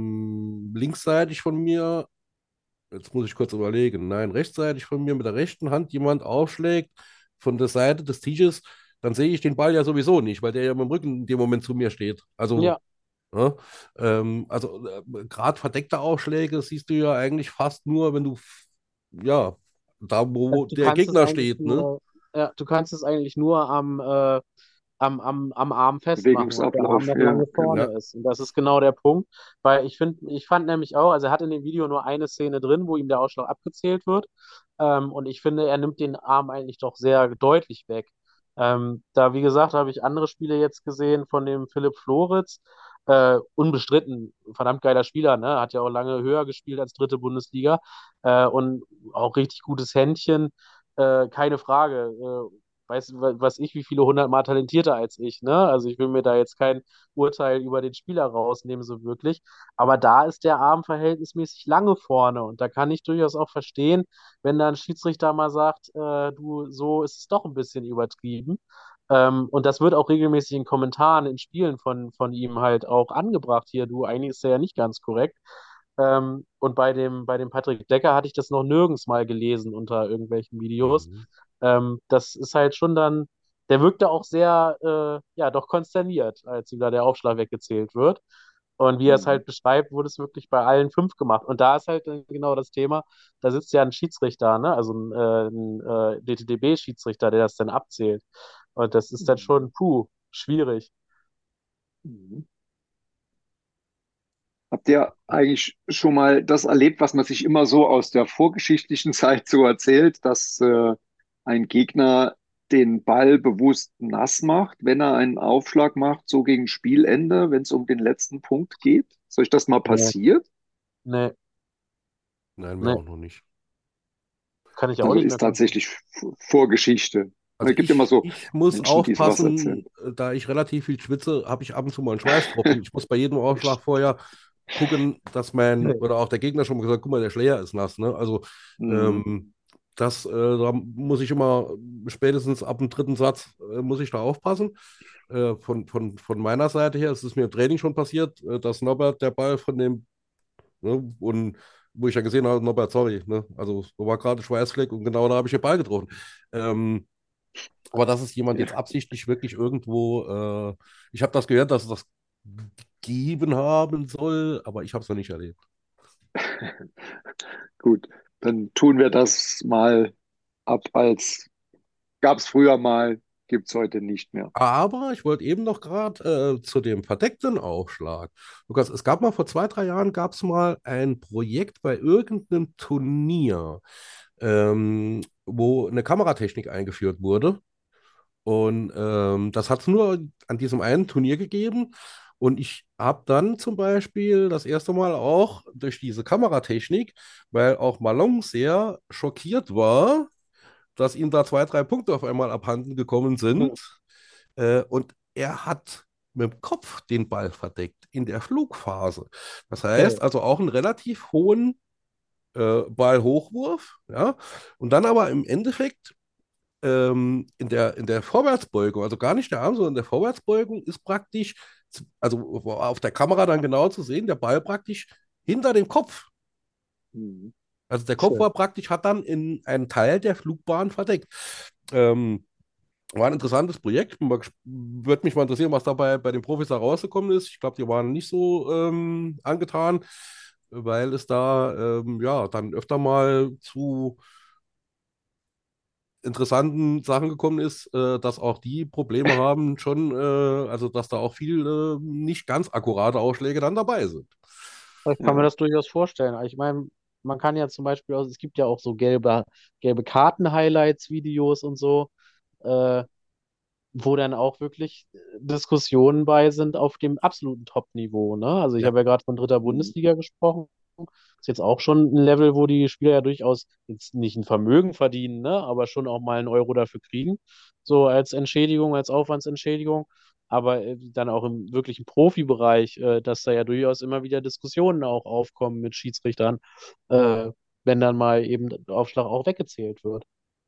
ähm, linksseitig von mir, jetzt muss ich kurz überlegen, nein, rechtsseitig von mir mit der rechten Hand jemand aufschlägt von der Seite des Tisches, dann sehe ich den Ball ja sowieso nicht, weil der ja mit dem Rücken in dem Moment zu mir steht. Also, ja. ja, ähm, also äh, gerade verdeckte Aufschläge siehst du ja eigentlich fast nur, wenn du, f- ja, da Also wo du der kannst es Gegner eigentlich steht, ne? nur, ja, du kannst es eigentlich nur am, äh, am, am, am Arm festmachen und der Arm Bewegungsablauf, noch ja, lange ja. Ja. vorne ist. Und das ist genau der Punkt, weil ich finde, ich fand nämlich auch, also er hat in dem Video nur eine Szene drin, wo ihm der Ausschlag abgezählt wird. Ähm, und ich finde, er nimmt den Arm eigentlich doch sehr deutlich weg. Ähm, da, wie gesagt, habe ich andere Spiele jetzt gesehen von dem Philipp Floritz. Äh, unbestritten, verdammt geiler Spieler, ne? Hat ja auch lange höher gespielt als dritte Bundesliga. Äh, und auch richtig gutes Händchen, äh, keine Frage. Äh, weiß, was ich, wie viele hundertmal talentierter als ich, ne? Also ich will mir da jetzt kein Urteil über den Spieler rausnehmen, so wirklich. Aber da ist der Arm verhältnismäßig lange vorne und da kann ich durchaus auch verstehen, wenn da ein Schiedsrichter mal sagt, äh, du, so ist es doch ein bisschen übertrieben. Ähm, und das wird auch regelmäßig in Kommentaren, in Spielen von, von ihm halt auch angebracht. Hier, du, eigentlich ist der ja nicht ganz korrekt. Ähm, und bei dem, bei dem Patrick Decker hatte ich das noch nirgends mal gelesen unter irgendwelchen Videos. Mhm. Ähm, das ist halt schon dann, der wirkte auch sehr, äh, ja, doch konsterniert, als ihm da der Aufschlag weggezählt wird. Und wie er es Mhm. halt beschreibt, wurde es wirklich bei allen fünf gemacht. Und da ist halt äh, genau das Thema, da sitzt ja ein Schiedsrichter, ne? Also ein, äh, ein äh, D T D B-Schiedsrichter, der das dann abzählt. Und das ist dann Mhm. schon, puh, schwierig. Mhm. Habt ihr eigentlich schon mal das erlebt, was man sich immer so aus der vorgeschichtlichen Zeit so erzählt, dass äh, ein Gegner den Ball bewusst nass macht, wenn er einen Aufschlag macht, so gegen Spielende, wenn es um den letzten Punkt geht? Ist euch das mal Nee, passiert? nee, Nein, mir nee, auch noch nicht. kann ich auch Also nicht mehr ist kontinuieren. tatsächlich F- Vorgeschichte. Also Es gibt immer ich, so ich muss Menschen, die sowas aufpassen, erzählen. äh, da ich relativ viel schwitze, habe ich ab und zu mal einen Schweißtropfen. Ich muss bei jedem Aufschlag vorher gucken, dass mein, oder auch der Gegner schon mal gesagt, guck mal, der Schläger ist nass. Ne? Also Mhm. ähm, das, äh, da muss ich immer spätestens ab dem dritten Satz, äh, muss ich da aufpassen. Äh, von, von, von meiner Seite her, es ist mir im Training schon passiert, äh, dass Norbert der Ball von dem, ne, und wo ich ja gesehen habe, Norbert, sorry, ne? Also da war gerade Schweißfleck und genau da habe ich den Ball getroffen. Ähm, aber dass es jemand jetzt Ja, absichtlich wirklich irgendwo, äh, ich habe das gehört, dass es das gegeben haben soll, aber ich habe es noch nicht erlebt. gut. Dann tun wir das mal ab als gab es früher mal, gibt es heute nicht mehr. Aber ich wollte eben noch gerade äh, zu dem verdeckten Aufschlag. Lukas, es gab mal vor zwei, drei Jahren gab es mal ein Projekt bei irgendeinem Turnier, ähm, wo eine Kameratechnik eingeführt wurde. Und ähm, das hat es nur an diesem einen Turnier gegeben. Und ich habe dann zum Beispiel das erste Mal auch durch diese Kameratechnik, weil auch Malone sehr schockiert war, dass ihm da zwei, drei Punkte auf einmal abhanden gekommen Hm, sind. Äh, und er hat mit dem Kopf den Ball verdeckt in der Flugphase. Das heißt okay. also auch einen relativ hohen äh, Ballhochwurf. Ja? Und dann aber im Endeffekt ähm, in der, in der Vorwärtsbeugung, also gar nicht der Arm, sondern in der Vorwärtsbeugung ist praktisch, also auf der Kamera dann genau zu sehen, der Ball praktisch hinter dem Kopf. Mhm. Also der Kopf Schön. war praktisch, hat dann in einen Teil der Flugbahn verdeckt. Ähm, war ein interessantes Projekt. Würde mich mal interessieren, was dabei bei den Profis da rausgekommen ist. Ich glaube, die waren nicht so ähm, angetan, weil es da ähm, ja dann öfter mal zu interessanten Sachen gekommen ist, äh, dass auch die Probleme haben, schon, äh, also dass da auch viel äh, nicht ganz akkurate Ausschläge dann dabei sind. Ich kann mir Ja. das durchaus vorstellen. Ich meine, man kann ja zum Beispiel, auch, es gibt ja auch so gelbe, gelbe Karten-Highlights-Videos und so, äh, wo dann auch wirklich äh, Diskussionen bei sind auf dem absoluten Top-Niveau, ne? Also ich Ja. habe ja gerade von dritter Mhm. Bundesliga gesprochen. ist jetzt auch schon ein Level, wo die Spieler ja durchaus jetzt nicht ein Vermögen verdienen, ne, aber schon auch mal einen Euro dafür kriegen, so als Entschädigung, als Aufwandsentschädigung. Aber äh, dann auch im wirklichen Profibereich, äh, dass da ja durchaus immer wieder Diskussionen auch aufkommen mit Schiedsrichtern, äh, wenn dann mal eben der Aufschlag auch weggezählt wird.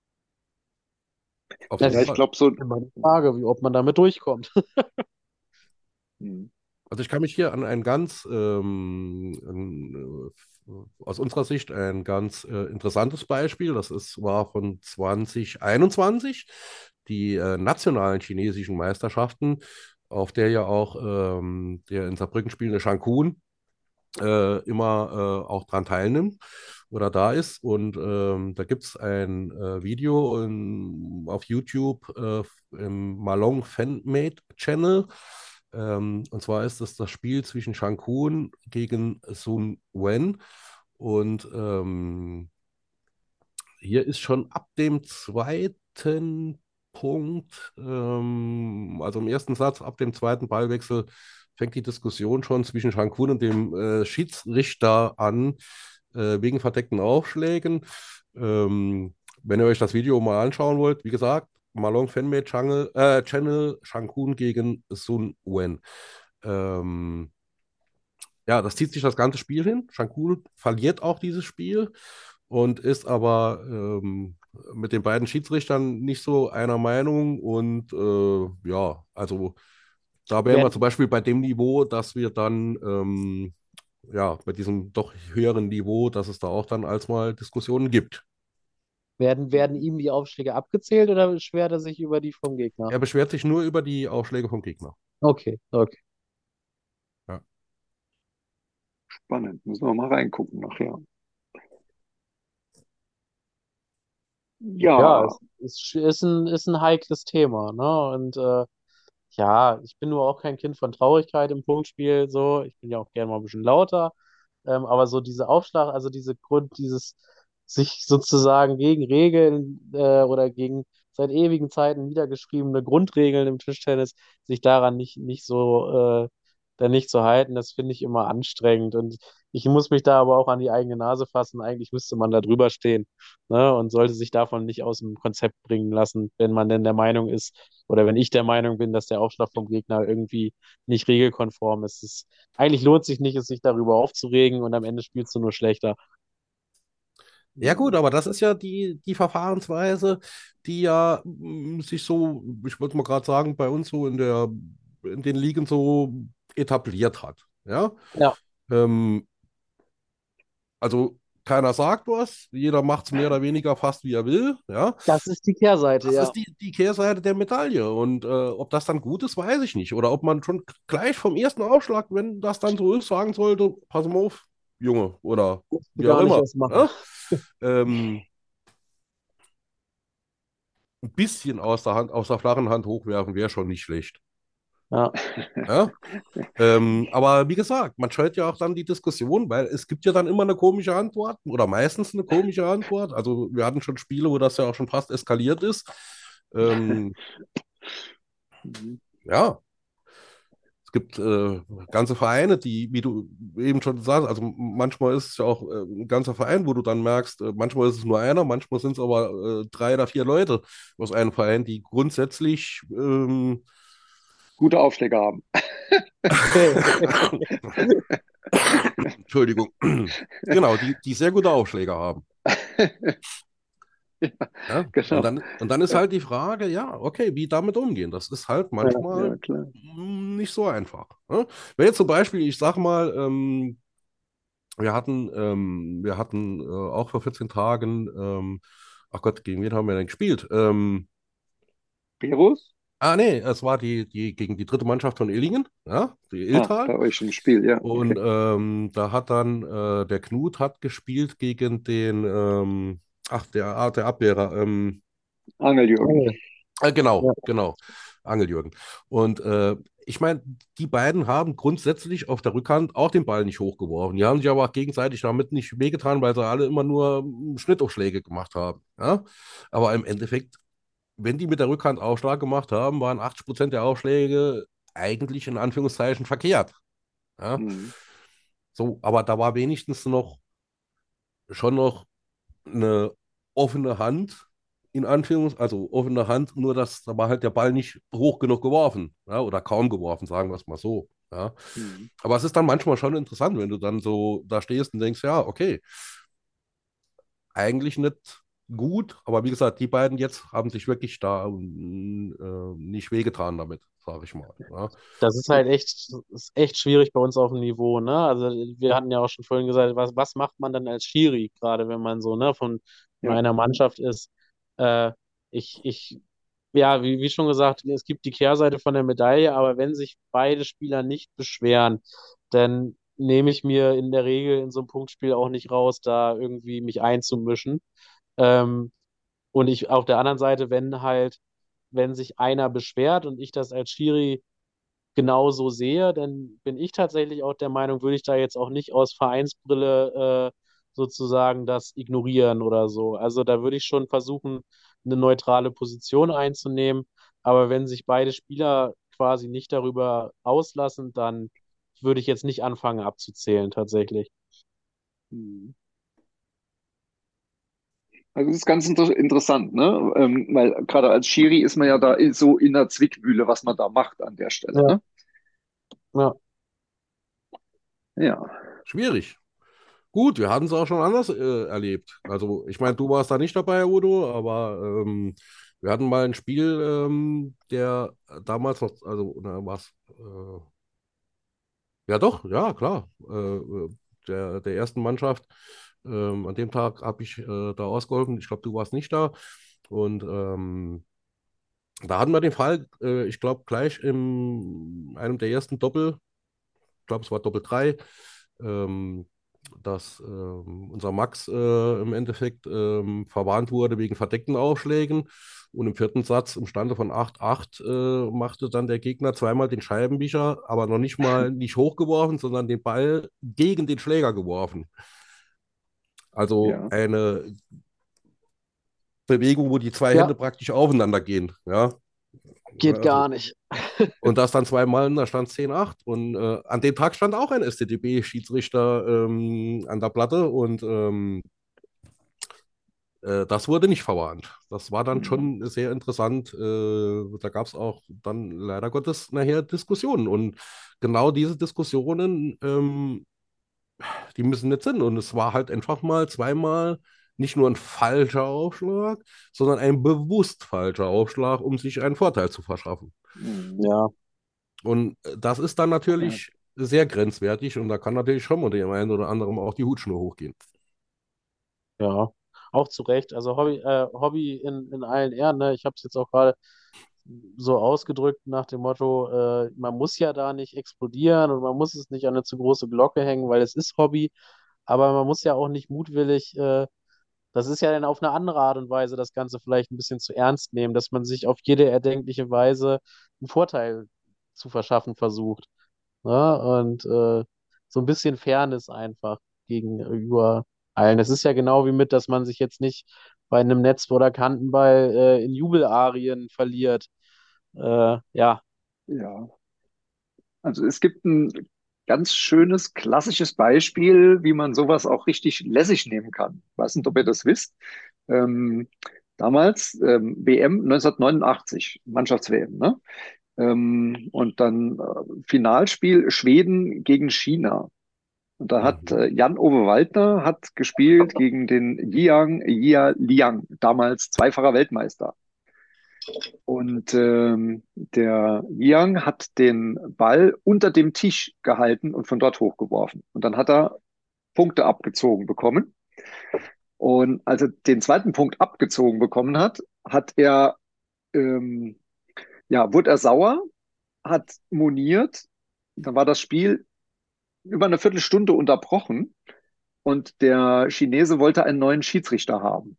Auf Das jeden Ja, ich ist Fall. glaube so. immer die Frage, wie, ob man damit durchkommt. Hm. Also ich kann mich hier an ein ganz, ähm, ein, äh, aus unserer Sicht ein ganz äh, interessantes Beispiel, das ist, war von zwanzig einundzwanzig, die äh, nationalen chinesischen Meisterschaften, auf der ja auch ähm, der in Saarbrücken spielende Shang Kun äh, immer äh, auch dran teilnimmt oder da ist. Und ähm, da gibt es ein äh, Video in, auf YouTube äh, im Malong Fanmade Channel. Ähm, und zwar ist das das Spiel zwischen Shang Kun gegen Sun Wen. Und ähm, hier ist schon ab dem zweiten Punkt, ähm, also im ersten Satz, ab dem zweiten Ballwechsel, fängt die Diskussion schon zwischen Shang Kun und dem äh, Schiedsrichter an, äh, wegen verdeckten Aufschlägen. Ähm, wenn ihr euch das Video mal anschauen wollt, wie gesagt, Malong Fanmade Channel, äh, Channel Shang Kun gegen Sun Wen. Ähm, ja, das zieht sich das ganze Spiel hin. Shang Kun verliert auch dieses Spiel und ist aber ähm, mit den beiden Schiedsrichtern nicht so einer Meinung. Und äh, ja, also da wären wir zum Werden, Beispiel bei dem Niveau, dass wir dann, ähm, ja, bei diesem doch höheren Niveau, dass es da auch dann als mal Diskussionen gibt. werden, werden ihm die Aufschläge abgezählt oder beschwert er sich über die vom Gegner? Er beschwert sich nur über die Aufschläge vom Gegner. Okay, okay. Ja. Spannend. Müssen wir mal reingucken nachher. Ja, Ja, es ist, ist ein, ist ein heikles Thema, ne? Und äh, ja, ich bin nur auch kein Kind von Traurigkeit im Punktspiel, so. Ich bin ja auch gerne mal ein bisschen lauter. Ähm, aber so diese Aufschlag, also diese Grund, dieses sich sozusagen gegen Regeln äh, oder gegen seit ewigen Zeiten niedergeschriebene Grundregeln im Tischtennis, sich daran nicht, nicht so, äh, dann nicht zu halten, das finde ich immer anstrengend. Und ich muss mich da aber auch an die eigene Nase fassen. Eigentlich müsste man da drüber stehen, ne? Und sollte sich davon nicht aus dem Konzept bringen lassen, wenn man denn der Meinung ist, oder wenn ich der Meinung bin, dass der Aufschlag vom Gegner irgendwie nicht regelkonform ist. Es, eigentlich lohnt sich nicht, es sich darüber aufzuregen und am Ende spielst du nur schlechter. Ja gut, aber das ist ja die, die Verfahrensweise, die ja mm, sich so, ich wollte mal gerade sagen, bei uns so in der, in den Ligen so etabliert hat. Ja, Ja, ähm, also keiner sagt was, jeder macht es mehr oder weniger fast, wie er will. Ja, das ist die Kehrseite, das ja. ist die, die Kehrseite der Medaille. Und äh, ob das dann gut ist, weiß ich nicht. Oder ob man schon gleich vom ersten Aufschlag, wenn das dann so ist, sagen sollte, pass mal auf, Junge, oder Musst du wie auch gar nicht immer. was machen. Ja? Ähm, ein bisschen aus der Hand, aus der flachen Hand hochwerfen wäre schon nicht schlecht. Ja, Ja? Ähm, aber wie gesagt, man scheut ja auch dann die Diskussion, weil es gibt ja dann immer eine komische Antwort oder meistens eine komische Antwort. Also wir hatten schon Spiele, wo das ja auch schon fast eskaliert ist. Ähm, mhm. ja, es gibt äh, ganze Vereine, die, wie du eben schon sagst, also manchmal ist es ja auch äh, ein ganzer Verein, wo du dann merkst, äh, manchmal ist es nur einer, manchmal sind es aber äh, drei oder vier Leute aus einem Verein, die grundsätzlich ähm, Gute Aufschläge haben. Entschuldigung. Genau, die, die sehr gute Aufschläge haben. Ja, Ja? Und genau. dann, und dann ist Ja, halt die Frage, ja, okay, wie damit umgehen? Das ist halt ja, manchmal ja, klar. mm, nicht so einfach. Ne? Wenn jetzt zum Beispiel, ich sag mal, ähm, wir hatten, ähm, wir hatten äh, auch vor vierzehn Tagen, ähm, ach Gott, gegen wen haben wir denn gespielt? Ähm, Perus? ah, nee, es war die, die gegen die dritte Mannschaft von Illingen, ja, die Ah, Illtal. bei euch im Spiel, ja, Und okay. ähm, da hat dann äh, der Knut hat gespielt gegen den, ähm, ach, der, ah, der Abwehrer, ähm, Angeljürgen. okay. äh, genau, Ja, genau, Angeljürgen. Und äh, ich meine, die beiden haben grundsätzlich auf der Rückhand auch den Ball nicht hochgeworfen. Die haben sich aber auch gegenseitig damit nicht wehgetan, weil sie alle immer nur mm, Schnittaufschläge gemacht haben. Ja? Aber im Endeffekt, wenn die mit der Rückhand Aufschlag gemacht haben, waren achtzig Prozent der Aufschläge eigentlich in Anführungszeichen verkehrt. Ja? Mhm. So, aber da war wenigstens noch schon noch eine offene Hand, in Anführungs-, also offene Hand, nur dass da war halt der Ball nicht hoch genug geworfen, ja, oder kaum geworfen, sagen wir es mal so. Ja. Mhm. Aber es ist dann manchmal schon interessant, wenn du dann so da stehst und denkst, ja, okay, eigentlich nicht gut, aber wie gesagt, die beiden jetzt haben sich wirklich da mm, äh, nicht wehgetan damit, sage ich mal. Ja. Das ist halt echt, ist echt schwierig bei uns auf dem Niveau, ne? Also wir hatten ja auch schon vorhin gesagt, was, was macht man dann als Schiri, gerade wenn man so, ne, von, von Ja. einer Mannschaft ist. Äh, ich, ich, ja, wie, wie schon gesagt, es gibt die Kehrseite von der Medaille, aber wenn sich beide Spieler nicht beschweren, dann nehme ich mir in der Regel in so einem Punktspiel auch nicht raus, da irgendwie mich einzumischen. Ähm, und ich auf der anderen Seite, wenn halt, wenn sich einer beschwert und ich das als Schiri genauso sehe, dann bin ich tatsächlich auch der Meinung, würde ich da jetzt auch nicht aus Vereinsbrille äh, sozusagen das ignorieren oder so. Also da würde ich schon versuchen, eine neutrale Position einzunehmen. Aber wenn sich beide Spieler quasi nicht darüber auslassen, dann würde ich jetzt nicht anfangen abzuzählen tatsächlich. Mhm. Also das ist ganz inter interessant, ne? Ähm, weil gerade als Schiri ist man ja da so in der Zwickmühle, was man da macht an der Stelle, Ja, ne? ja. Ja. Schwierig. Gut, wir hatten es auch schon anders äh, erlebt. Also, ich meine, du warst da nicht dabei, Udo, aber ähm, wir hatten mal ein Spiel, ähm, der damals noch, also, na, was, äh, ja doch, ja, klar, äh, der, der ersten Mannschaft. Ähm, an dem Tag habe ich äh, da ausgeholfen. Ich glaube, du warst nicht da. Und ähm, da hatten wir den Fall, äh, ich glaube, gleich in einem der ersten Doppel, ich glaube, es war Doppel drei, ähm, dass ähm, unser Max äh, im Endeffekt ähm, verwarnt wurde wegen verdeckten Aufschlägen. Und im vierten Satz im Stande von acht acht äh, machte dann der Gegner zweimal den Scheibenwischer, aber noch nicht mal nicht hochgeworfen, sondern den Ball gegen den Schläger geworfen. Also Ja. eine Bewegung, wo die zwei Ja, Hände praktisch aufeinander gehen. Ja? geht Also, gar nicht. und das dann zweimal, und da stand zehn acht. Und äh, an dem Tag stand auch ein S T D B-Schiedsrichter ähm, an der Platte und ähm, äh, das wurde nicht verwarnt. Das war dann Mhm. schon sehr interessant. Äh, da gab es auch dann leider Gottes nachher Diskussionen. Und genau diese Diskussionen, ähm, die müssen nicht sein. Und es war halt einfach mal zweimal nicht nur ein falscher Aufschlag, sondern ein bewusst falscher Aufschlag, um sich einen Vorteil zu verschaffen. Mhm. Ja, Und äh, das ist dann Ja. natürlich sehr grenzwertig und da kann natürlich schon mal dem einen oder anderen auch die Hutschnur hochgehen. ja. Auch zu Recht. Also Hobby, äh, Hobby in, in allen Ehren, ne? Ich habe es jetzt auch gerade so ausgedrückt nach dem Motto, äh, man muss ja da nicht explodieren und man muss es nicht an eine zu große Glocke hängen, weil es ist Hobby, aber man muss ja auch nicht mutwillig, äh, das ist ja dann auf eine andere Art und Weise das Ganze vielleicht ein bisschen zu ernst nehmen, dass man sich auf jede erdenkliche Weise einen Vorteil zu verschaffen versucht. Ne? Und äh, so ein bisschen Fairness einfach gegenüber allen. Es ist ja genau wie mit, dass man sich jetzt nicht bei einem Netz- oder Kantenball äh, in Jubelarien verliert. Äh, ja, Ja. Also es gibt ein ganz schönes klassisches Beispiel, wie man sowas auch richtig lässig nehmen kann. Ich weiß nicht, ob ihr das wisst. Ähm, damals ähm, W M neunzehnhundertneunundachtzig, Mannschafts-W M, ne? Ähm, und dann äh, Finalspiel Schweden gegen China. Und da hat Mhm. äh, Jan-Ove Waldner hat gespielt gegen den Jiang Jia Liang, damals zweifacher Weltmeister. Und ähm, der Jiang hat den Ball unter dem Tisch gehalten und von dort hochgeworfen. Und dann hat er Punkte abgezogen bekommen. Und als er den zweiten Punkt abgezogen bekommen hat, hat er, ähm, ja, wurde er sauer, hat moniert. Dann war das Spiel über eine Viertelstunde unterbrochen und der Chinese wollte einen neuen Schiedsrichter haben.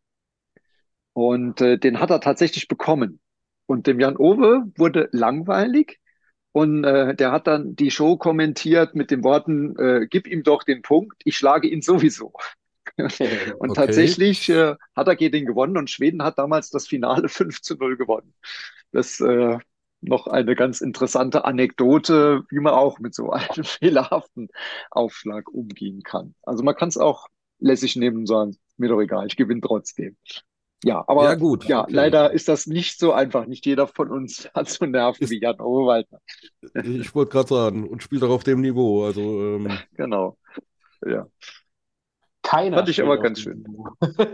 Und äh, den hat er tatsächlich bekommen. Und dem Jan Owe wurde langweilig und äh, der hat dann die Show kommentiert mit den Worten, äh, gib ihm doch den Punkt, ich schlage ihn sowieso. Und Okay. tatsächlich äh, hat er gegen den gewonnen und Schweden hat damals das Finale fünf zu null gewonnen. Das äh, noch eine ganz interessante Anekdote, wie man auch mit so einem fehlerhaften Aufschlag umgehen kann. Also man kann es auch lässig nehmen und sagen, mir doch egal, ich gewinne trotzdem. Ja, Ja, aber gut, ja, okay. leider ist das nicht so einfach. Nicht jeder von uns hat so Nerven Ist, wie Jan Oberwaldner. ich wollte gerade sagen, und spielt auch auf dem Niveau. Also, ähm, Genau. Ja, Keiner fand ich spielt aber auf ganz dem schön. Niveau.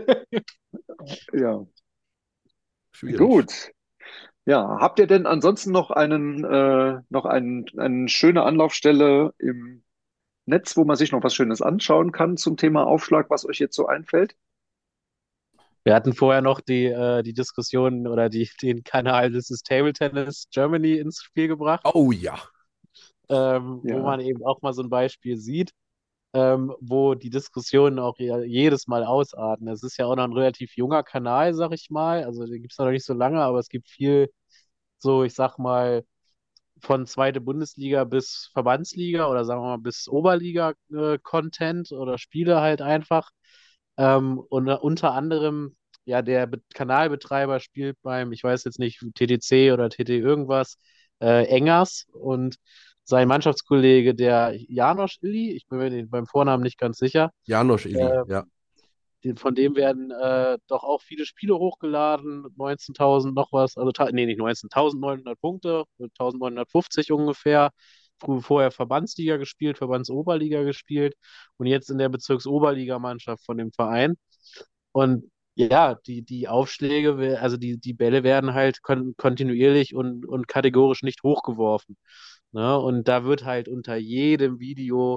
Ja, schwierig. gut. Ja, habt ihr denn ansonsten noch einen, äh, noch einen, eine schöne Anlaufstelle im Netz, wo man sich noch was Schönes anschauen kann zum Thema Aufschlag, was euch jetzt so einfällt? Wir hatten vorher noch die, äh, die Diskussion oder die, den Kanal This is Table Tennis Germany ins Spiel gebracht, Oh ja. ähm, wo Ja, man eben auch mal so ein Beispiel sieht, ähm, wo die Diskussionen auch je- jedes Mal ausarten. Es ist ja auch noch ein relativ junger Kanal, sag ich mal. Also den gibt es noch nicht so lange, aber es gibt viel, so ich sag mal, von zweite Bundesliga bis Verbandsliga oder sagen wir mal bis Oberliga-Content oder Spiele halt einfach. Ähm, und äh, unter anderem, ja, der Be Kanalbetreiber spielt beim, ich weiß jetzt nicht, T T C oder T T irgendwas, äh, Engers und sein Mannschaftskollege, der Janosch Illy, ich bin mir den beim Vornamen nicht ganz sicher, Janosch Illy, äh, ja. den, von dem werden äh, doch auch viele Spiele hochgeladen, neunzehntausend noch was, also ta- nee, nicht neunzehn, neunzehnhundert Punkte, neunzehnhundertfünfzig ungefähr. Früher vorher Verbandsliga gespielt, Verbandsoberliga gespielt und jetzt in der Bezirksoberligamannschaft von dem Verein. Und ja, die, die Aufschläge, we- also die, die Bälle werden halt kon kontinuierlich und, und kategorisch nicht hochgeworfen. Ne? Und da wird halt unter jedem Video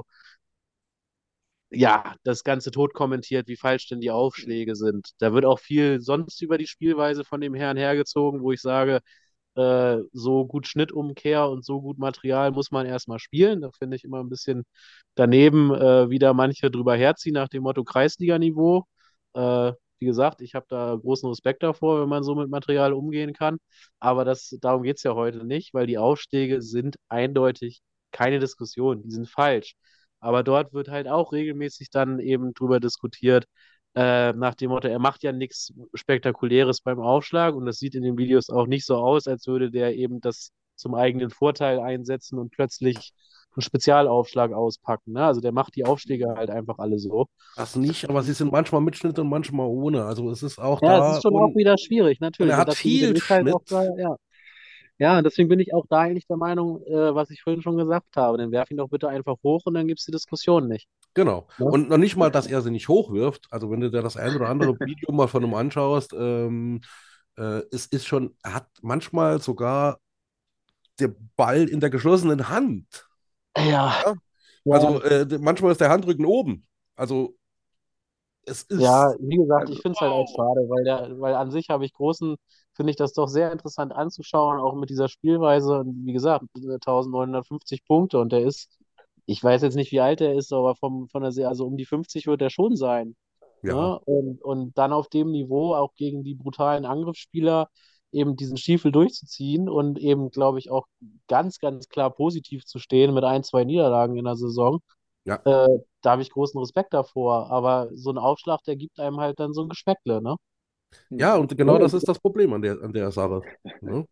ja, das Ganze tot kommentiert, wie falsch denn die Aufschläge sind. Da wird auch viel sonst über die Spielweise von dem Herrn hergezogen, wo ich sage, äh, so gut Schnittumkehr und so gut Material muss man erstmal spielen. Da finde ich immer ein bisschen daneben, äh, wie da manche drüber herziehen nach dem Motto Kreisliganiveau. Äh, Wie gesagt, ich habe da großen Respekt davor, wenn man so mit Material umgehen kann. Aber das, darum geht es ja heute nicht, weil die Aufschläge sind eindeutig keine Diskussion, die sind falsch. Aber dort wird halt auch regelmäßig dann eben drüber diskutiert, äh, nach dem Motto, er macht ja nichts Spektakuläres beim Aufschlag und das sieht in den Videos auch nicht so aus, als würde der eben das zum eigenen Vorteil einsetzen und plötzlich einen Spezialaufschlag auspacken. Ne? Also der macht die Aufschläge halt einfach alle so. Das nicht, aber sie sind manchmal mit Schnitt und manchmal ohne. Also es ist auch Ja, es da ist schon auch und, wieder schwierig, und natürlich. er Und hat deswegen bin viel ich halt auch Schnitt. da, ja. Ja, und deswegen bin ich auch da eigentlich der Meinung, äh, was ich vorhin schon gesagt habe. Dann werf ihn doch bitte einfach hoch und dann gibt es die Diskussion nicht. Genau. Ne? Und noch nicht mal, dass er sie nicht hochwirft. Also wenn du dir das ein oder andere Video mal von ihm anschaust, ähm, äh, es ist schon, er hat manchmal sogar der Ball in der geschlossenen Hand. Ja, Ja? ja, Also äh, manchmal ist der Handrücken oben. Also es ja, ist, wie gesagt, ich also finde es halt auch wow. schade, weil der, weil an sich habe ich großen, finde ich das doch sehr interessant anzuschauen, auch mit dieser Spielweise. Und wie gesagt, neunzehnhundertfünfzig Punkte und der ist, ich weiß jetzt nicht, wie alt er ist, aber vom, von der, Se- also um die fünfzig wird er schon sein. Ja. Ne? Und, und dann auf dem Niveau auch gegen die brutalen Angriffsspieler eben diesen Stiefel durchzuziehen und eben, glaube ich, auch ganz, ganz klar positiv zu stehen mit ein, zwei Niederlagen in der Saison. Ja. Äh, Da habe ich großen Respekt davor. Aber so ein Aufschlag, der gibt einem halt dann so ein Geschmäckle, ne? Ja, Hm. und genau das ist das Problem an der, an der Sache. Ne?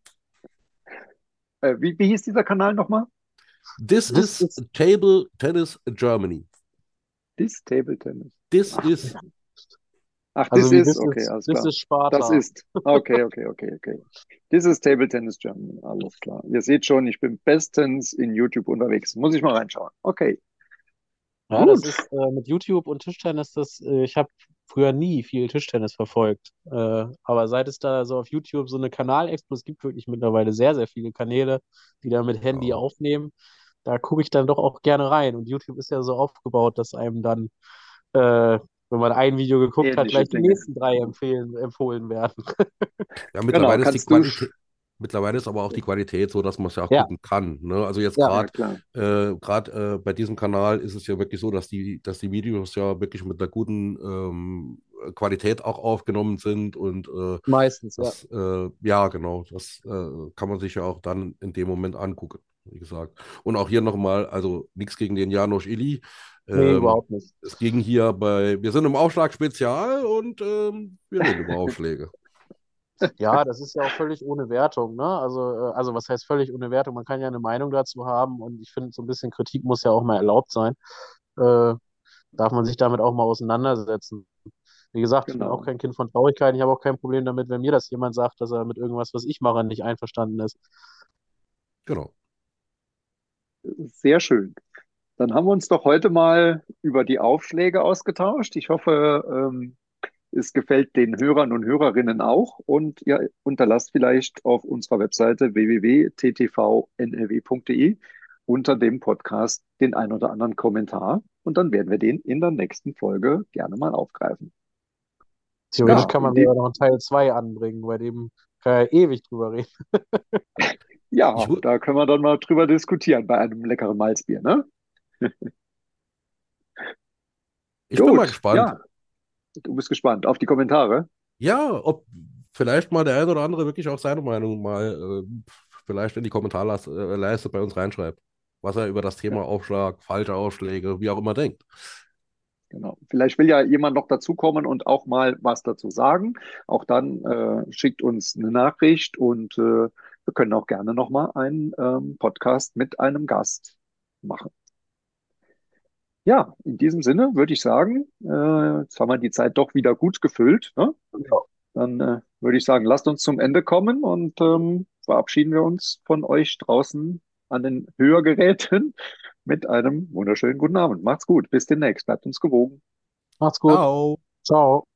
Äh, wie, wie hieß dieser Kanal nochmal? This Das is ist, Table Tennis Germany. This Table Tennis. This Ach, is, ach, also this wie is, das okay, ist, alles das klar. ist Das Sparta. ist, okay, okay, okay, okay. This is Table Tennis Germany, alles klar. Ihr seht schon, ich bin bestens in YouTube unterwegs. Muss ich mal reinschauen. Okay, Ja, das gut. ist äh, mit YouTube und Tischtennis, das, äh, ich habe früher nie viel Tischtennis verfolgt. Äh, aber seit es da so auf YouTube so eine Kanalexplosion, es gibt wirklich mittlerweile sehr, sehr viele Kanäle, die da mit Handy ja. aufnehmen, da gucke ich dann doch auch gerne rein. Und YouTube ist ja so aufgebaut, dass einem dann, äh, wenn man ein Video geguckt hat, Ähnliche gleich die Dinge. nächsten drei empfehlen, empfohlen werden. Ja, Genau, mittlerweile ist die kannst du, sch- Qualität, mittlerweile ist aber auch die Qualität so, dass man es ja auch Ja, gucken kann. Ne? Also jetzt ja, ja gerade klar. äh, gerade äh, bei diesem Kanal ist es ja wirklich so, dass die, dass die Videos ja wirklich mit einer guten ähm, Qualität auch aufgenommen sind und äh, meistens, ja. das, äh, ja, genau, das äh, kann man sich ja auch dann in dem Moment angucken, wie gesagt. Und auch hier nochmal, also nichts gegen den Janosch Illy. Nee, Ähm, überhaupt nicht. Es ging hier bei, wir sind im Aufschlag Spezial und ähm, wir reden über Aufschläge. Ja, das ist ja auch völlig ohne Wertung, ne? Also, äh, also was heißt völlig ohne Wertung? Man kann ja eine Meinung dazu haben und ich finde, so ein bisschen Kritik muss ja auch mal erlaubt sein. Äh, Darf man sich damit auch mal auseinandersetzen. Wie gesagt, ich bin auch Genau. kein Kind von Traurigkeit. Ich habe auch kein Problem damit, wenn mir das jemand sagt, dass er mit irgendwas, was ich mache, nicht einverstanden ist. Genau. Sehr schön. Dann haben wir uns doch heute mal über die Aufschläge ausgetauscht. Ich hoffe, ähm, es gefällt den Hörern und Hörerinnen auch. Und ihr unterlasst vielleicht auf unserer Webseite w w w punkt t t v n r w punkt d e unter dem Podcast den ein oder anderen Kommentar. Und dann werden wir den in der nächsten Folge gerne mal aufgreifen. Theoretisch Ja, kann in man sogar die, noch einen Teil zwei anbringen, bei dem kann ja ewig drüber reden. Ich, ja, wu- da können wir dann mal drüber diskutieren bei einem leckeren Malzbier, ne? ich bin mal Gut, gespannt. ja, du bist gespannt auf die Kommentare. Ja, ob vielleicht mal der ein oder andere wirklich auch seine Meinung mal äh, vielleicht in die Kommentarleiste äh, Leiste bei uns reinschreibt, was er über das Ja, Thema Aufschlag, falsche Aufschläge, wie auch immer denkt. genau. Vielleicht will ja jemand noch dazukommen und auch mal was dazu sagen. Auch dann äh, schickt uns eine Nachricht und äh, wir können auch gerne nochmal einen ähm, Podcast mit einem Gast machen. Ja, in diesem Sinne würde ich sagen, äh, jetzt haben wir die Zeit doch wieder gut gefüllt, ne? Ja. Dann äh, würde ich sagen, lasst uns zum Ende kommen und ähm, verabschieden wir uns von euch draußen an den Hörgeräten mit einem wunderschönen guten Abend. Macht's gut, bis demnächst, bleibt uns gewogen. Macht's gut. Ciao. Ciao.